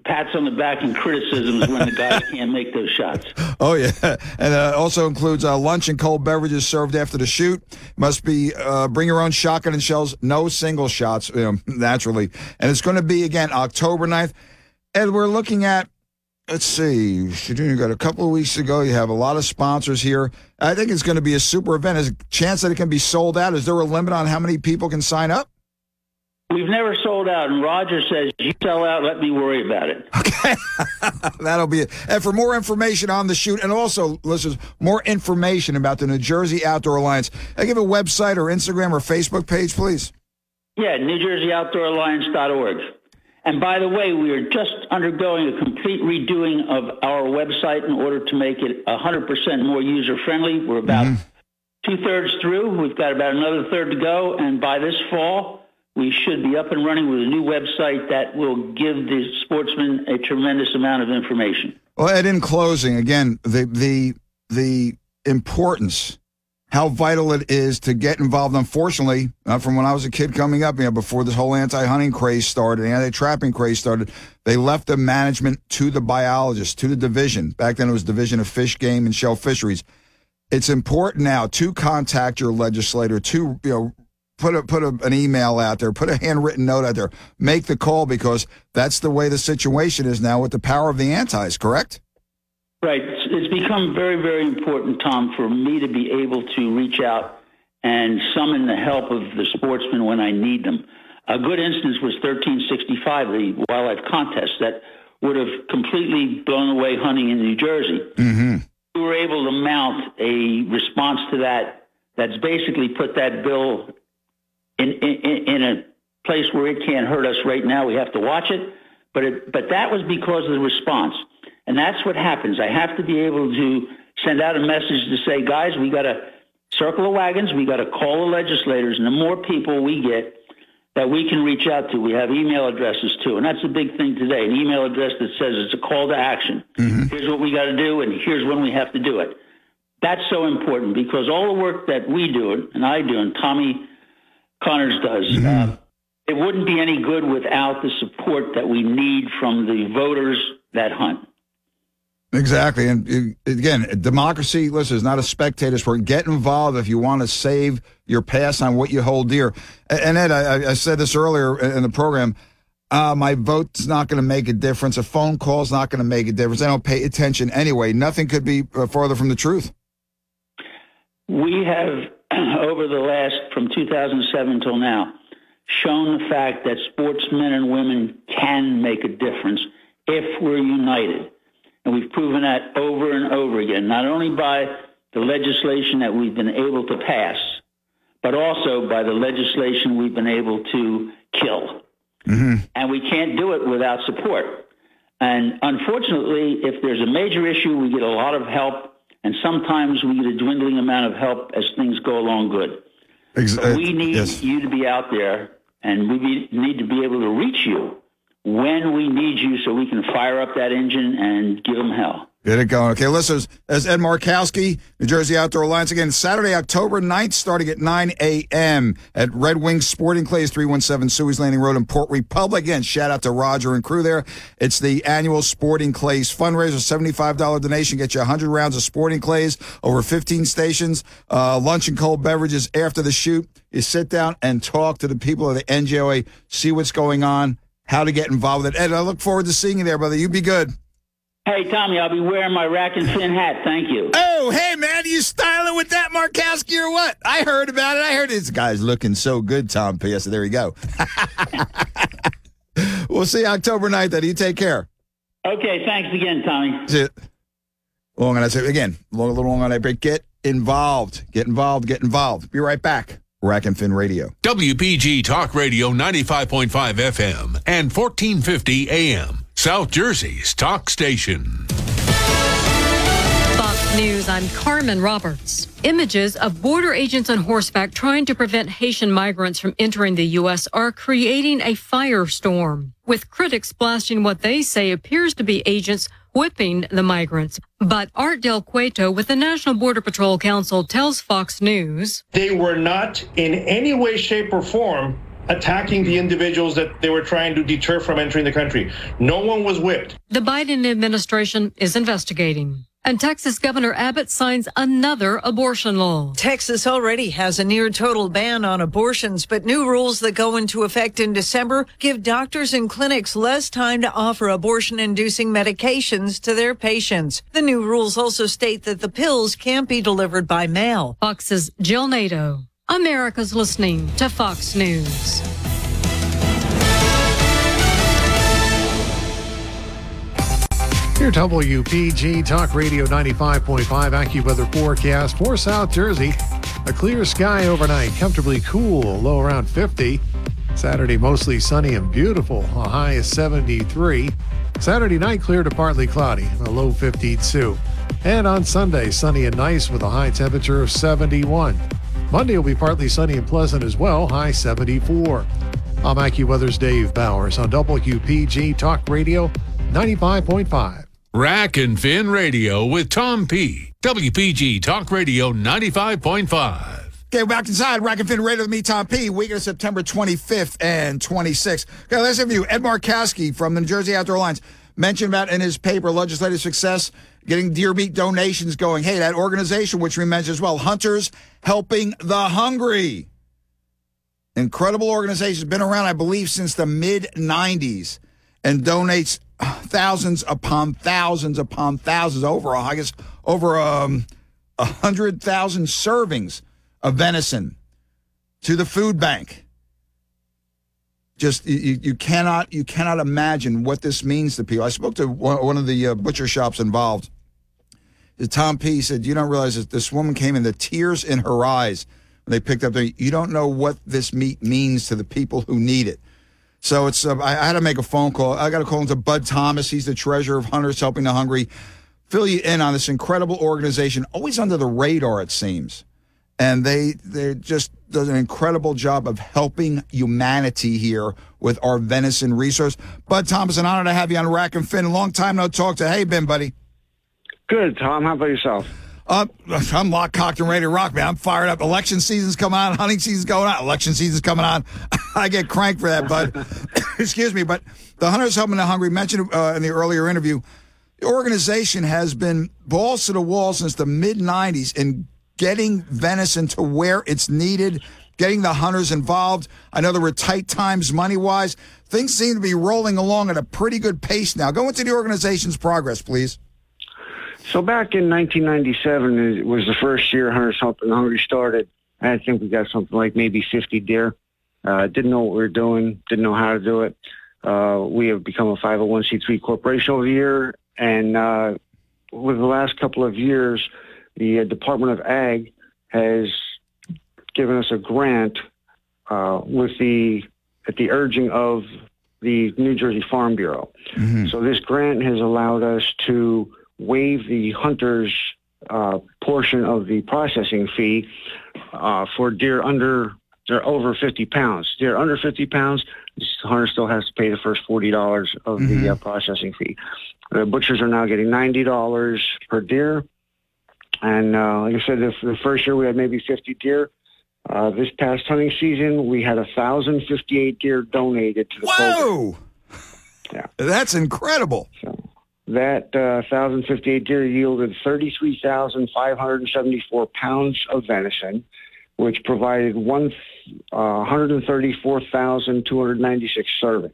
Speaker 5: pats on the back and criticisms when the guys can't make those shots.
Speaker 2: Oh, yeah. And uh, also includes uh, lunch and cold beverages served after the shoot. Must be uh, bring your own shotgun and shells. No single shots, you know, naturally. And it's going to be, again, October ninth. And we're looking at, let's see, you got a couple of weeks ago. You have a lot of sponsors here. I think it's going to be a super event. Is there a chance that it can be sold out? Is there a limit on how many people can sign up?
Speaker 5: We've never sold out, and Roger says, you sell out, let me worry about it.
Speaker 2: Okay. That'll be it. And for more information on the shoot, and also, listeners, more information about the New Jersey Outdoor Alliance, I give a website or Instagram or Facebook page, please.
Speaker 5: Yeah, New Jersey Outdoor Alliance dot org. And by the way, we are just undergoing a complete redoing of our website in order to make it one hundred percent more user-friendly. We're about mm-hmm. two-thirds through. We've got about another third to go, and by this fall, we should be up and running with a new website that will give the sportsman a tremendous amount of information.
Speaker 2: Well, Ed, in closing, again, the the the importance, how vital it is to get involved. Unfortunately, uh, from when I was a kid coming up, you know, before this whole anti-hunting craze started, anti-trapping craze started, they left the management to the biologists, to the division. Back then it was Division of Fish, Game, and Shell Fisheries. It's important now to contact your legislator, to, you know, Put a, put a, an email out there, put a handwritten note out there, make the call, because that's the way the situation is now with the power of the antis, correct?
Speaker 5: Right. It's, it's become very, very important, Tom, for me to be able to reach out and summon the help of the sportsmen when I need them. A good instance was thirteen sixty-five, the wildlife contest that would have completely blown away hunting in New Jersey.
Speaker 2: Mm-hmm.
Speaker 5: We were able to mount a response to that that's basically put that bill In, in, in a place where it can't hurt us right now. We have to watch it, but it, but that was because of the response. And that's what happens. I have to be able to send out a message to say, guys, we got to circle the wagons. We got to call the legislators. And the more people we get that we can reach out to, we have email addresses too. And that's a big thing today, an email address that says it's a call to action. Mm-hmm. Here's what we got to do, and here's when we have to do it. That's so important, because all the work that we do, and I do, and Tommy Connors does, mm-hmm. uh, it wouldn't be any good without the support that we need from the voters that hunt.
Speaker 2: Exactly. And uh, again, democracy, listen, is not a spectator sport. Get involved if you want to save your past on what you hold dear. And Ed, I, I said this earlier in the program, uh, my vote's not going to make a difference. A phone call's not going to make a difference. I don't pay attention anyway. Nothing could be farther from the truth.
Speaker 5: We have, over the last, from two thousand seven till now, shown the fact that sportsmen and women can make a difference if we're united. And we've proven that over and over again, not only by the legislation that we've been able to pass, but also by the legislation we've been able to kill. Mm-hmm. And we can't do it without support. And unfortunately, if there's a major issue, we get a lot of help. And sometimes we get a dwindling amount of help as things go along good. Exactly. We need yes. you to be out there, and we be, need to be able to reach you when we need you so we can fire up that engine and give them hell.
Speaker 2: Get it going. Okay, listeners, as Ed Markowski, New Jersey Outdoor Alliance, again, Saturday, October ninth, starting at nine a.m. at Red Wing Sporting Clays, three one seven Suey's Landing Road in Port Republic. Again, shout out to Roger and crew there. It's the annual Sporting Clays fundraiser, seventy-five dollars donation, get you one hundred rounds of Sporting Clays, over fifteen stations, uh, lunch and cold beverages after the shoot. You sit down and talk to the people of the N J O A, see what's going on, how to get involved with it. Ed, I look forward to seeing you there, brother. You be good.
Speaker 5: Hey, Tommy, I'll be wearing my rack and fin hat. Thank you.
Speaker 2: Oh, hey, man, you styling with that Markowski or what? I heard about it. I heard this guy's looking so good, Tom P. So there you go. We'll see you October ninth, then. You take care.
Speaker 5: Okay, thanks again, Tommy.
Speaker 2: That's it. Long on I say again, long, a little long on I break. Get involved. Get involved. Get involved. Be right back. Rack and Fin Radio.
Speaker 1: W P G Talk Radio ninety-five point five F M and fourteen fifty A M. South Jersey's talk station.
Speaker 6: Fox News, I'm Carmen Roberts. Images of border agents on horseback trying to prevent Haitian migrants from entering the U S are creating a firestorm, with critics blasting what they say appears to be agents whipping the migrants. But Art Del Cueto with the National Border Patrol Council tells Fox News,
Speaker 7: they were not in any way, shape, or form attacking the individuals that they were trying to deter from entering the country. No one was whipped.
Speaker 6: The Biden administration is investigating. And Texas Governor Abbott signs another abortion law.
Speaker 8: Texas already has a near total ban on abortions, but new rules that go into effect in December give doctors and clinics less time to offer abortion-inducing medications to their patients. The new rules also state that the pills can't be delivered by mail.
Speaker 6: Fox's Jill Nato. America's listening to Fox News.
Speaker 9: Your W P G Talk Radio ninety-five point five AccuWeather forecast for South Jersey. A clear sky overnight, comfortably cool, low around fifty. Saturday mostly sunny and beautiful, a high of seventy-three. Saturday night clear to partly cloudy, a low fifty-two. And on Sunday, sunny and nice with a high temperature of seventy-one. Monday will be partly sunny and pleasant as well, high seventy-four. I'm AccuWeather's Dave Bowers on W P G Talk Radio ninety-five point five.
Speaker 1: Rack and Fin Radio with Tom P. W P G Talk Radio ninety-five point five.
Speaker 2: Okay, back inside Rack and Fin Radio with me, Tom P. Week of September twenty-fifth and twenty-sixth. Okay, let's review. Ed Markowski from the New Jersey Outdoor Alliance mentioned about in his paper, Legislative Success, getting deer meat donations going. Hey, that organization, which we mentioned as well, Hunters Helping the Hungry. Incredible organization. Been around, I believe, since the mid nineties and donates thousands upon thousands upon thousands, over, I guess, over um, one hundred thousand servings of venison to the food bank. Just, you, you cannot you cannot imagine what this means to people. I spoke to one, one of the uh, butcher shops involved. Tom P. said, you don't realize that this woman came in, the tears in her eyes when they picked up the, you don't know what this meat means to the people who need it. So it's. Uh, I, I had to make a phone call. I got to call into Bud Thomas. He's the treasurer of Hunters Helping the Hungry. Fill you in on this incredible organization, always under the radar, it seems. And they they just does an incredible job of helping humanity here with our venison resource. Bud Thomas, an honor to have you on Rack and Fin. Long time no talk to. Hey, Ben, buddy.
Speaker 10: Good, Tom. How about yourself?
Speaker 2: Uh, I'm locked, cocked, and ready to rock, man. I'm fired up. Election season's coming on. Hunting season's going on. Election season's coming on. I get cranked for that, bud. Excuse me, but the Hunters Helping the Hungry, mentioned uh, in the earlier interview, the organization has been balls to the wall since the mid nineties in getting venison to where it's needed, getting the hunters involved. I know there were tight times money-wise. Things seem to be rolling along at a pretty good pace now. Go into the organization's progress, please.
Speaker 10: So back in nineteen ninety-seven, it was the first year Hunters Helping the Hungry started. I think we got something like maybe fifty deer. Uh, didn't know what we were doing, didn't know how to do it. Uh, we have become a five oh one c three corporation over the year, and uh, with the last couple of years, the uh, Department of Ag has given us a grant uh, with the at the urging of the New Jersey Farm Bureau. Mm-hmm. So this grant has allowed us to waive the hunters' uh, portion of the processing fee uh, for deer under, they're over fifty pounds. Deer under fifty pounds, the hunter still has to pay the first forty dollars of mm-hmm. the uh, processing fee. The butchers are now getting ninety dollars per deer. And uh, like I said, the, the first year we had maybe fifty deer. Uh, this past hunting season, we had one thousand fifty-eight deer donated to the
Speaker 2: Whoa!
Speaker 10: program. Yeah.
Speaker 2: That's incredible.
Speaker 10: So, that uh, one thousand fifty-eight deer yielded thirty-three thousand five hundred seventy-four pounds of venison, which provided one, uh, one hundred thirty-four thousand two hundred ninety-six servings.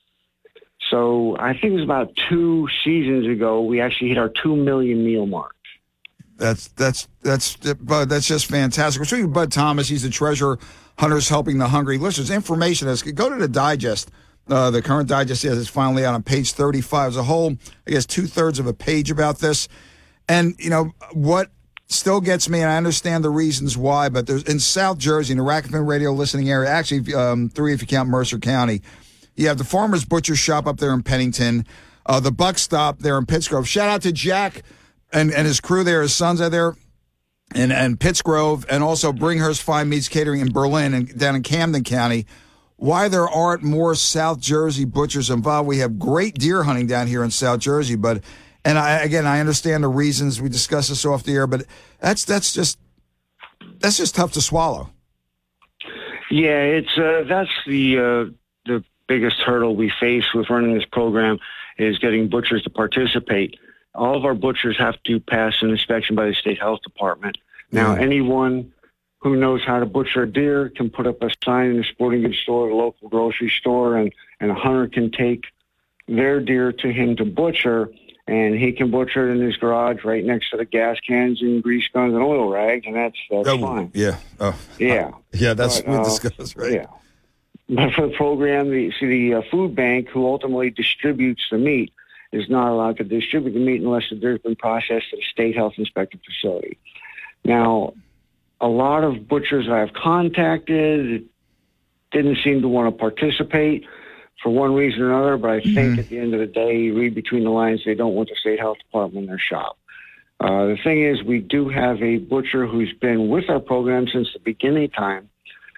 Speaker 10: So I think it was about two seasons ago, we actually hit our two million meal mark.
Speaker 2: That's that's that's Bud. That's just fantastic. We're speaking to Bud Thomas. He's the treasurer, Hunters Helping the Hungry. Listeners, information is go to the digest. Uh, the current digest is finally out on page thirty-five. There's a whole, I guess, two thirds of a page about this. And you know what still gets me, and I understand the reasons why. But there's in South Jersey, in the Rack and Fin radio listening area, actually um, three if you count Mercer County. You have the Farmer's Butcher Shop up there in Pennington, uh, the Buck Stop there in Pittsgrove. Shout out to Jack and, and his crew there. His sons are there in, in Pittsgrove, and also Bringhurst Fine Meats Catering in Berlin and down in Camden County. Why there aren't more South Jersey butchers involved. We have great deer hunting down here in South Jersey, but and I again I understand the reasons. We discussed this off the air, but that's that's just that's just tough to swallow.
Speaker 10: Yeah, it's uh, that's the uh, the biggest hurdle we face with running this program is getting butchers to participate. All of our butchers have to pass an inspection by the state health department. Now, mm. anyone who knows how to butcher a deer can put up a sign in a sporting goods store, a local grocery store, and, and a hunter can take their deer to him to butcher, and he can butcher it in his garage right next to the gas cans and grease guns and oil rags, and that's, that's
Speaker 2: oh,
Speaker 10: fine.
Speaker 2: Yeah. Oh,
Speaker 10: yeah.
Speaker 2: Uh, yeah, that's
Speaker 10: but,
Speaker 2: what
Speaker 10: uh,
Speaker 2: this goes, right?
Speaker 10: Yeah. But for the program, the, see, the uh, food bank, who ultimately distributes the meat, is not allowed to distribute the meat unless the deer's been processed at a state health inspected facility. Now, a lot of butchers I've contacted didn't seem to want to participate for one reason or another, but I think mm-hmm. at the end of the day, you read between the lines, they don't want the state health department in their shop. Uh, the thing is, we do have a butcher who's been with our program since the beginning time,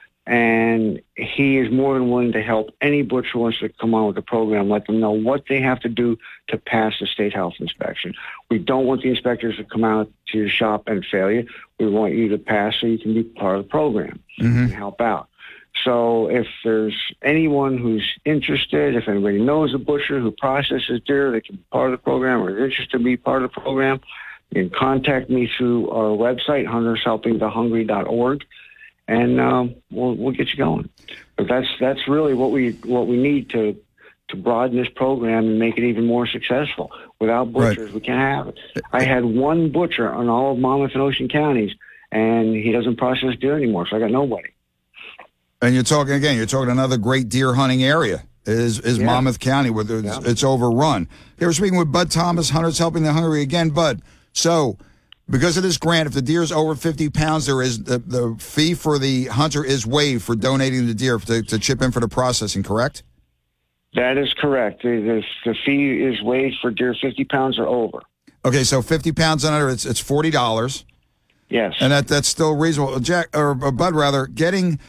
Speaker 10: and he is more than willing to help any butcher who wants to come on with the program, let them know what they have to do to pass the state health inspection. We don't want the inspectors to come out to your shop and fail you. We want you to pass so you can be part of the program mm-hmm. and help out. So if there's anyone who's interested, if anybody knows a butcher who processes deer that can be part of the program or is interested to be part of the program, you can contact me through our website, hunters helping the hungry dot org. And um, we'll we'll get you going. But that's that's really what we what we need to to broaden this program and make it even more successful. Without butchers, right. we can't have it. I had one butcher on all of Monmouth and Ocean counties, and he doesn't process deer anymore, so I got nobody.
Speaker 2: And you're talking again. You're talking another great deer hunting area is is yeah. Monmouth County, where it's, yeah. it's overrun. Here we're speaking with Bud Thomas, Hunters Helping the Hungry again. Bud, so. Because of this grant, if the deer is over fifty pounds, there is the, the fee for the hunter is waived for donating the deer to, to chip in for the processing, correct?
Speaker 10: That is correct. The, the, the fee is waived for deer fifty pounds or over.
Speaker 2: Okay, so fifty pounds and under, it's it's forty dollars.
Speaker 10: Yes.
Speaker 2: And that that's still reasonable. Jack, or Bud, rather, getting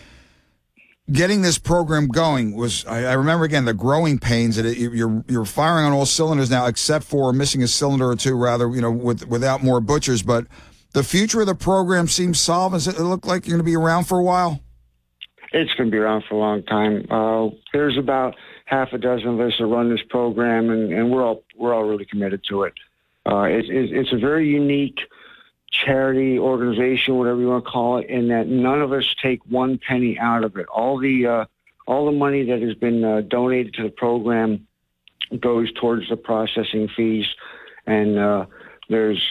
Speaker 2: getting this program going was, I, I remember, again, the growing pains that it, you're you're firing on all cylinders now, except for missing a cylinder or two, rather, you know, with without more butchers. But the future of the program seems solid. Does it look like you're going to be around for a while?
Speaker 10: It's going to be around for a long time. Uh, there's about half a dozen of us that run this program, and, and we're all we're all really committed to it. Uh, it, it. It's a very unique charity organization, whatever you want to call it, in that none of us take one penny out of it. All the uh, all the money that has been uh, donated to the program goes towards the processing fees, and uh, there's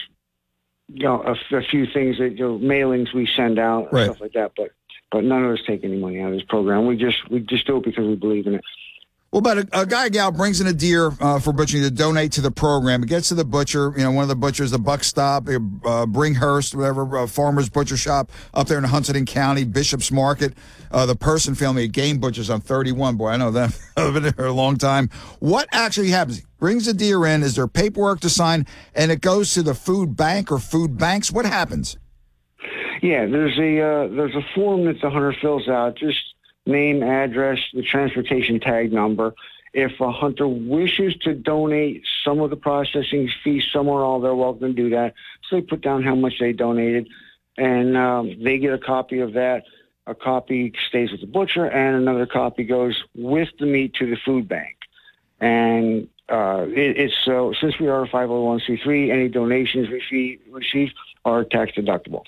Speaker 10: you know a, a few things that you know, mailings we send out and
Speaker 2: right.
Speaker 10: stuff like that, but but none of us take any money out of this program. We just we just do it because we believe in it.
Speaker 2: Well, but a, a guy or gal brings in a deer uh, for butchering to donate to the program. It gets to the butcher, you know, one of the butchers, the Buck Stop, uh, Bringhurst, whatever, uh, Farmer's Butcher Shop up there in Huntington County, Bishop's Market, uh, the Person family at Game Butchers on thirty-one. Boy, I know them. I've been there a long time. What actually happens? He brings the deer in. Is there paperwork to sign? And it goes to the food bank or food banks? What happens?
Speaker 10: Yeah, there's a uh, there's a form that the hunter fills out. Just name, address, the transportation tag number. If a hunter wishes to donate some of the processing fees somewhere, all they're welcome to do that. So they put down how much they donated, and um, they get a copy of that. A copy stays with the butcher, and another copy goes with the meat to the food bank. And uh, it, it's so uh, since we are a five oh one c three, any donations we receive are tax deductible.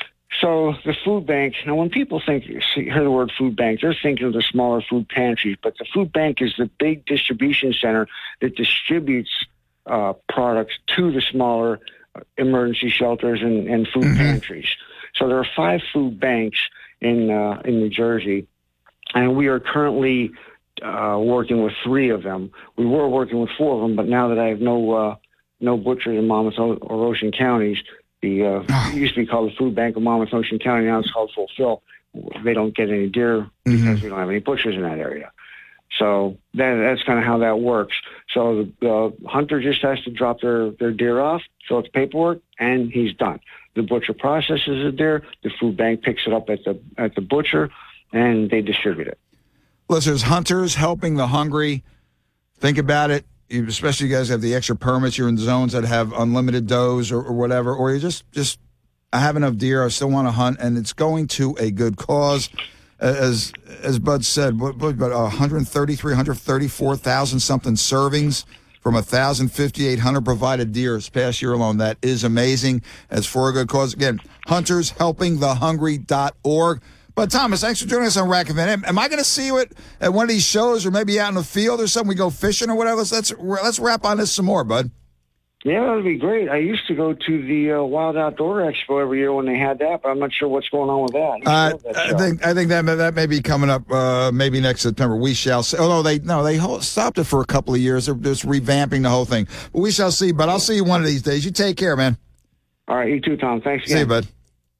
Speaker 10: So the food bank, now when people think, hear the word food bank, they're thinking of the smaller food pantries, but the food bank is the big distribution center that distributes uh, products to the smaller uh, emergency shelters and, and food mm-hmm. pantries. So there are five food banks in uh, in New Jersey, and we are currently uh, working with three of them. We were working with four of them, but now that I have no uh, no butchers in Monmouth or Ocean counties, The uh, it used to be called the Food Bank of Monmouth Ocean County. Now it's called Fulfill. They don't get any deer because mm-hmm. we don't have any butchers in that area. So that, that's kind of how that works. So the, the hunter just has to drop their, their deer off, fill out the paperwork, and he's done. The butcher processes the deer. The food bank picks it up at the at the butcher, and they distribute it.
Speaker 2: Listeners, Hunters Helping the Hungry. Think about it. Especially you guys have the extra permits, you're in zones that have unlimited does or, or whatever, or you just, just, I have enough deer, I still want to hunt, and it's going to a good cause. as as Bud said, what, what, about one hundred thirty-three, one hundred thirty-four thousand something servings from one thousand fifty-eight hundred provided deer this past year alone. That is amazing. As for a good cause. Again, hunters helping the hungry dot org. But Thomas, thanks for joining us on Rack and Fin. Am I going to see you at, at one of these shows, or maybe out in the field or something? We go fishing or whatever. Let's let's, let's wrap on this some more, Bud.
Speaker 10: Yeah, that'd be great. I used to go to the uh, Wild Outdoor Expo every year when they had that, but I'm not sure what's going on with that.
Speaker 2: Uh,
Speaker 10: that
Speaker 2: I think I think that that may be coming up uh, maybe next September. We shall see. Oh no, they no they hold, stopped it for a couple of years. They're just revamping the whole thing. But we shall see. But I'll see you one of these days. You take care, man.
Speaker 10: All right, you too, Tom. Thanks again.
Speaker 2: See you, Bud.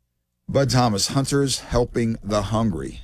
Speaker 2: Bud Thomas, Hunters Helping the Hungry.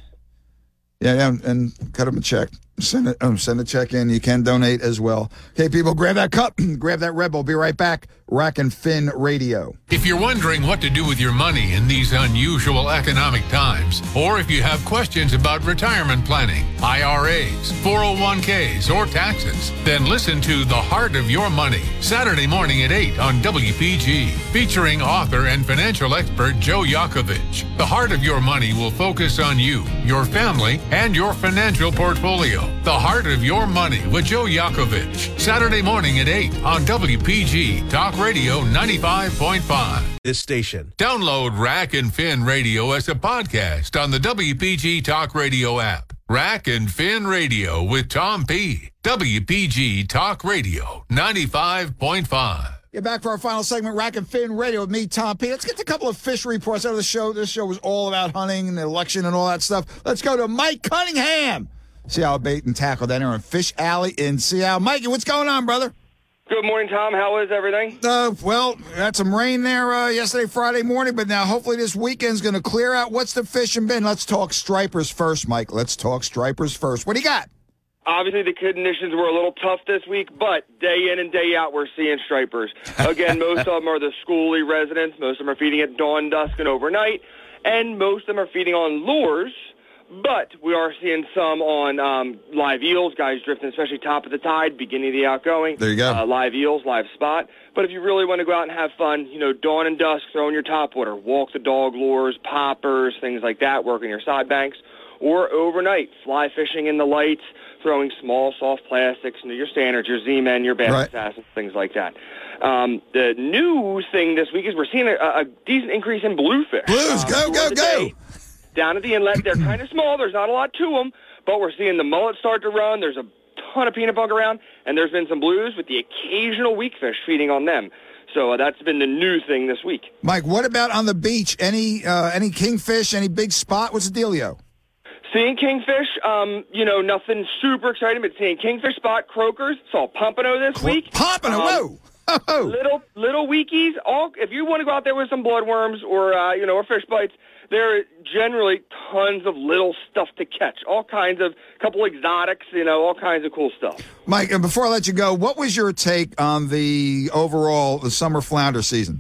Speaker 2: Yeah, yeah, and cut him a check. Send it. Um, send a check in. You can donate as well. Okay, people, grab that cup. Grab that Red Bull. Be right back. Rack and Fin Radio.
Speaker 1: If you're wondering what to do with your money in these unusual economic times, or if you have questions about retirement planning, I R As, four oh one k's, or taxes, then listen to The Heart of Your Money, Saturday morning at eight on W P G, featuring author and financial expert Joe Yakovich. The Heart of Your Money will focus on you, your family, and your financial portfolio. The Heart of Your Money with Joe Yakovich, Saturday morning at eight on W P G Talk Radio ninety-five point five.
Speaker 11: This station.
Speaker 1: Download Rack and Fin Radio as a podcast on the W P G Talk Radio app. Rack and Fin Radio with Tom P. W P G Talk Radio ninety-five point five.
Speaker 2: Yeah, back for our final segment, Rack and Fin Radio with me, Tom P. Let's get to a couple of fish reports out of the show. This show was all about hunting and the election and all that stuff. Let's go to Mike Cunningham. Seattle Bait and Tackle down here on Fish Alley in Seattle. Mikey, what's going on, brother?
Speaker 12: Good morning, Tom. How is everything?
Speaker 2: Uh, well, had some rain there uh, yesterday, Friday morning, but now hopefully this weekend's going to clear out. What's the fishing been? Let's talk stripers first, Mike. Let's talk stripers first. What do you got?
Speaker 12: Obviously, the conditions were a little tough this week, but day in and day out, we're seeing stripers. Again, most of them are the schoolie residents. Most of them are feeding at dawn, dusk, and overnight, and most of them are feeding on lures. But we are seeing some on um, live eels, guys drifting, especially top of the tide, beginning of the outgoing.
Speaker 2: There you go.
Speaker 12: Uh, live eels, live spot. But if you really want to go out and have fun, you know, dawn and dusk, throw in your topwater, walk the dog lures, poppers, things like that, working your side banks. Or overnight, fly fishing in the lights, throwing small, soft plastics into your standards, your Z-Men, your Bass
Speaker 2: Right.
Speaker 12: Assassins, things like that. Um, the new thing this week is we're seeing a, a decent increase in bluefish.
Speaker 2: Blues,
Speaker 12: Um,
Speaker 2: go,
Speaker 12: during
Speaker 2: go,
Speaker 12: the
Speaker 2: go.
Speaker 12: day. Down at the inlet, they're kind of small. There's not a lot to them, but we're seeing the mullet start to run. There's a ton of peanut bug around, and there's been some blues with the occasional weak fish feeding on them. So uh, that's been the new thing this week.
Speaker 2: Mike, what about on the beach? Any uh, any kingfish, any big spot? What's the dealio?
Speaker 12: Seeing kingfish, um, you know, nothing super exciting, but seeing kingfish spot, croakers, saw pompano this week.
Speaker 2: Pompano,
Speaker 12: Um,
Speaker 2: whoa! Oh.
Speaker 12: Little little weekies. All if you want to go out there with some bloodworms or uh, you know or fish bites, there are generally tons of little stuff to catch. All kinds of couple exotics, you know, all kinds of cool stuff.
Speaker 2: Mike, and before I let you go, what was your take on the overall the summer flounder season?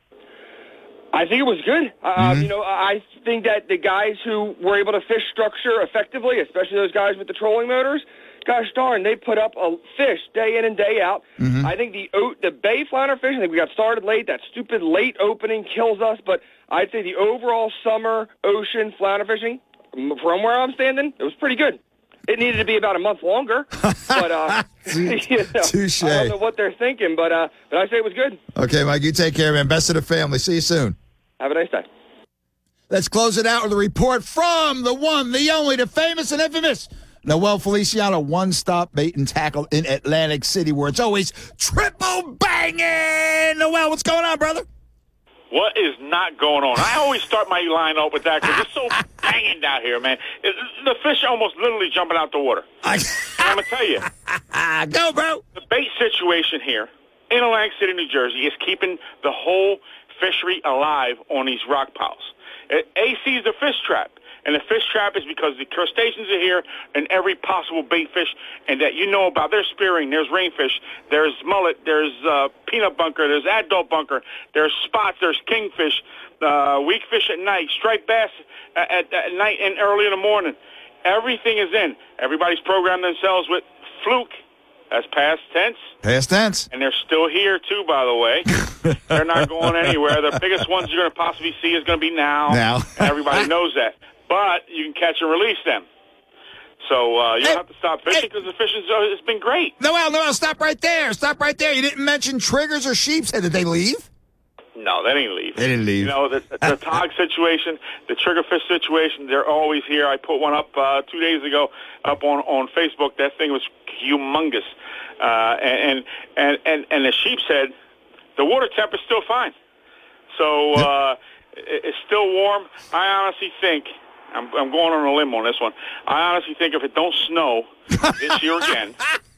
Speaker 12: I think it was good. Uh,
Speaker 2: Mm-hmm.
Speaker 12: You know, I think that the guys who were able to fish structure effectively, especially those guys with the trolling motors, gosh darn, they put up a fish day in and day out.
Speaker 2: Mm-hmm.
Speaker 12: I think the o- the bay flounder fishing, I think we got started late. That stupid late opening kills us. But I'd say the overall summer ocean flounder fishing, m- from where I'm standing, it was pretty good. It needed to be about a month longer, but uh, you know,
Speaker 2: Touche.
Speaker 12: I don't know what they're thinking, but uh, but I say it was good.
Speaker 2: Okay, Mike, you take care, man. Best of the family. See you soon.
Speaker 12: Have a nice day.
Speaker 2: Let's close it out with a report from the one, the only, the famous and infamous Noel Feliciano, one-stop bait and tackle in Atlantic City, where it's always triple banging. Noel, what's going on, brother?
Speaker 13: What is not going on? I always start my line off with that because it's so banging down here, man. It, the fish are almost literally jumping out the water.
Speaker 2: I,
Speaker 13: I'm going to tell you.
Speaker 2: Go, bro.
Speaker 13: The bait situation here in Atlantic City, New Jersey, is keeping the whole fishery alive on these rock piles. A C is the fish trap. And the fish trap is because the crustaceans are here and every possible bait fish and that you know about. There's spearing, there's rainfish, there's mullet, there's uh, peanut bunker, there's adult bunker, there's spots, there's kingfish, uh, weak fish at night, striped bass at, at, at night and early in the morning. Everything is in. Everybody's programmed themselves with fluke. That's past tense.
Speaker 2: Past tense.
Speaker 13: And they're still here, too, by the way. They're not going anywhere. The biggest ones you're going to possibly see is going to be now.
Speaker 2: Now.
Speaker 13: And everybody knows that. but you can catch and release them. So uh, you don't
Speaker 2: Hey,
Speaker 13: have to stop fishing
Speaker 2: hey.
Speaker 13: because the fishing has been great.
Speaker 2: Noel, Noel, stop right there. Stop right there. You didn't mention triggers or sheep's head. Did they leave?
Speaker 13: No, they didn't leave.
Speaker 2: They didn't leave.
Speaker 13: You know, the, the tog situation, the triggerfish situation, they're always here. I put one up uh, two days ago up on, on Facebook. That thing was humongous. Uh, and, and, and, and the sheep's head, the water temp is still fine. So uh, it, it's still warm. I honestly think, I'm, I'm going on a limb on this one, I honestly think if it don't snow this year again,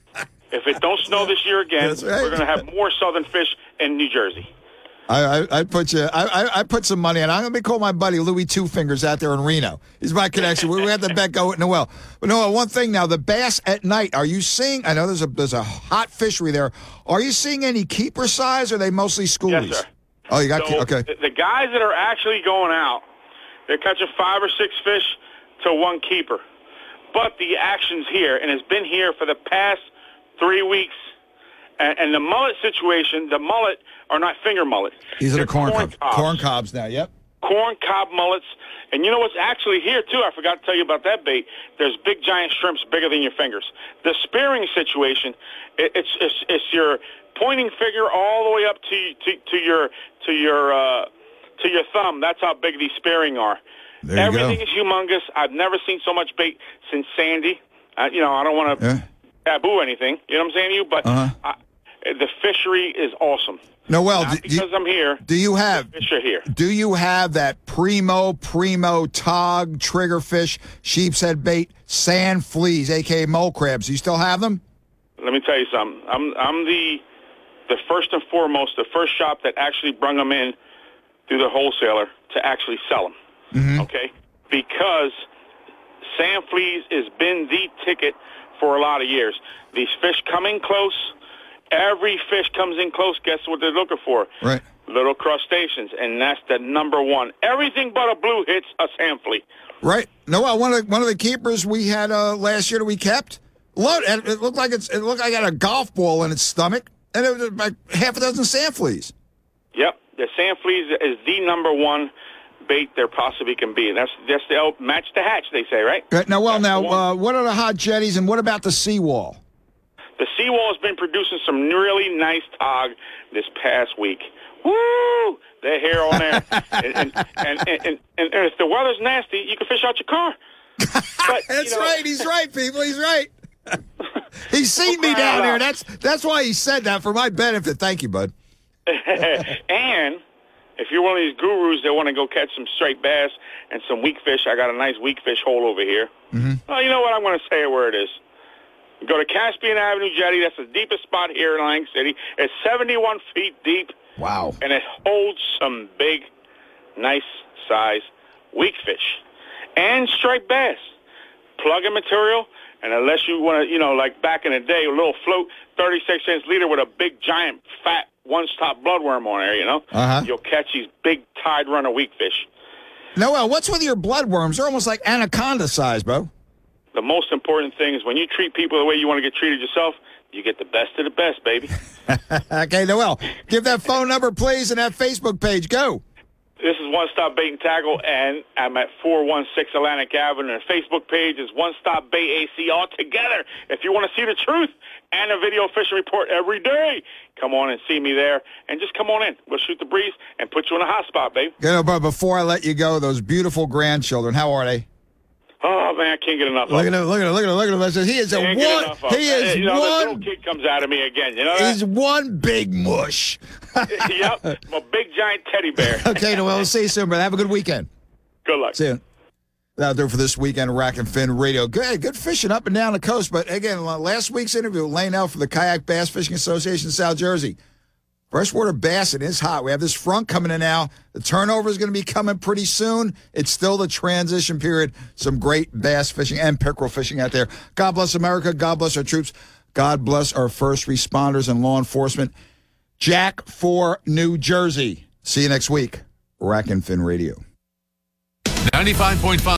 Speaker 13: if it don't snow this year again,
Speaker 2: That's right.
Speaker 13: we're going to have more southern fish in New Jersey.
Speaker 2: I, I, I put you. I, I, I put some money on. I'm gonna be call my buddy Louis Two Fingers out there in Reno. He's my connection. we, we had the bet go with Noel. But Noel, one thing now: the bass at night. Are you seeing? I know there's a there's a hot fishery there. Are you seeing any keeper size? Or are they mostly schoolies?
Speaker 13: Yes, sir.
Speaker 2: Oh, you got
Speaker 13: So
Speaker 2: okay.
Speaker 13: The, the guys that are actually going out, they're catching five or six fish to one keeper. But the action's here, and it's been here for the past three weeks. And, and the mullet situation, the mullet are not finger mullet.
Speaker 2: These are
Speaker 13: They're
Speaker 2: the corn
Speaker 13: corn
Speaker 2: cobs.
Speaker 13: cobs.
Speaker 2: Corn cobs now. Yep.
Speaker 13: Corn cob mullets. And you know what's actually here, too? I forgot to tell you about that bait. There's big, giant shrimps bigger than your fingers. The spearing situation, it, it's, it's it's your pointing finger all the way up to to, to your to your uh, to your thumb. That's how big these spearing are.
Speaker 2: There you
Speaker 13: Everything
Speaker 2: go.
Speaker 13: is humongous. I've never seen so much bait since Sandy. Uh, you know, I don't want to
Speaker 2: Yeah.
Speaker 13: taboo anything. You know what I'm saying to you? But
Speaker 2: Uh-huh.
Speaker 13: I, the fishery is awesome.
Speaker 2: Noel,
Speaker 13: Not
Speaker 2: do, do,
Speaker 13: because I'm here.
Speaker 2: do you have
Speaker 13: Fish are here.
Speaker 2: do you have that primo primo tog triggerfish sheep's head bait sand fleas, aka mole crabs? Do you still have them?
Speaker 13: Let me tell you something. I'm I'm the the first and foremost, the first shop that actually brung them in through the wholesaler to actually sell them.
Speaker 2: Mm-hmm.
Speaker 13: Okay, because sand fleas has been the ticket for a lot of years. These fish come in close. Every fish comes in close. Guess what they're looking for?
Speaker 2: Right.
Speaker 13: Little crustaceans, and that's the number one. Everything but a blue hits a sand flea.
Speaker 2: Right. Noel, one of the, one of the keepers we had uh, last year that we kept, load, and it looked like it's it looked like it had a golf ball in its stomach, and it was like half a dozen sand fleas.
Speaker 13: Yep, the sand fleas is the number one bait there possibly can be, and that's that's the old match the hatch, they say, right?
Speaker 2: Right. Now, well,
Speaker 13: That's the
Speaker 2: now,
Speaker 13: one.
Speaker 2: uh, what are the hot jetties, and what about the seawall?
Speaker 13: The seawall has been producing some really nice tog this past week. Woo! They're here on there. and, and, and, and, and, and if the weather's nasty, you can fish out your car. But,
Speaker 2: That's
Speaker 13: you know,
Speaker 2: right. He's right, people. He's right. He's seen me
Speaker 13: Well,
Speaker 2: down
Speaker 13: uh,
Speaker 2: there. That's that's why he said that for my benefit. Thank you, bud.
Speaker 13: And if you're one of these gurus that want to go catch some straight bass and some weak fish, I got a nice weak fish hole over here.
Speaker 2: Mm-hmm.
Speaker 13: Well, you know what? I'm going to say it where it is. Go to Caspian Avenue Jetty. That's the deepest spot here in Lang City. It's seventy-one feet deep.
Speaker 2: Wow.
Speaker 13: And it holds some big, nice size weak fish and striped bass. Plug-in material, and unless you want to, you know, like back in the day, a little float, thirty-six inch leader with a big, giant, fat, one-stop bloodworm on there, you know,
Speaker 2: Uh-huh.
Speaker 13: you'll catch these big tide runner weak fish.
Speaker 2: Noel, what's with your bloodworms? They're almost like anaconda size, bro.
Speaker 13: The most important thing is when you treat people the way you want to get treated yourself, you get the best of the best, baby.
Speaker 2: Okay, Noel, give that phone number, please, and that Facebook page. Go.
Speaker 13: This is One Stop Bait and Tackle, and I'm at four one six Atlantic Avenue. And the Facebook page is One Stop Bait A C all together. If you want to see the truth and a video fishing report every day, come on and see me there. And just come on in. We'll shoot the breeze and put you in a hot spot, baby.
Speaker 2: You know, but before I let you go, those beautiful grandchildren, how are they?
Speaker 13: Oh, man, I can't get enough
Speaker 2: Look
Speaker 13: of
Speaker 2: at
Speaker 13: it.
Speaker 2: him, look at him, look at him, look at him. I said, he is a
Speaker 13: Can't get
Speaker 2: one,
Speaker 13: enough of
Speaker 2: he
Speaker 13: it.
Speaker 2: is
Speaker 13: You know, this little
Speaker 2: one,
Speaker 13: kid comes out of me again. You know that?
Speaker 2: he's one big mush.
Speaker 13: Yep, I'm a big, giant teddy bear.
Speaker 2: Okay, Noel, we'll see you soon, brother. Have a good weekend.
Speaker 13: Good luck.
Speaker 2: See you. That'll do it for this weekend, Rack and Fin Radio. Good, good fishing up and down the coast. But again, last week's interview, Lane L for the Kayak Bass Fishing Association of South Jersey. Freshwater bass, it is hot. We have this front coming in now. The turnover is going to be coming pretty soon. It's still the transition period. Some great bass fishing and pickerel fishing out there. God bless America. God bless our troops. God bless our first responders and law enforcement. Jack for New Jersey. See you next week. Rack and Fin Radio.
Speaker 1: ninety-five point five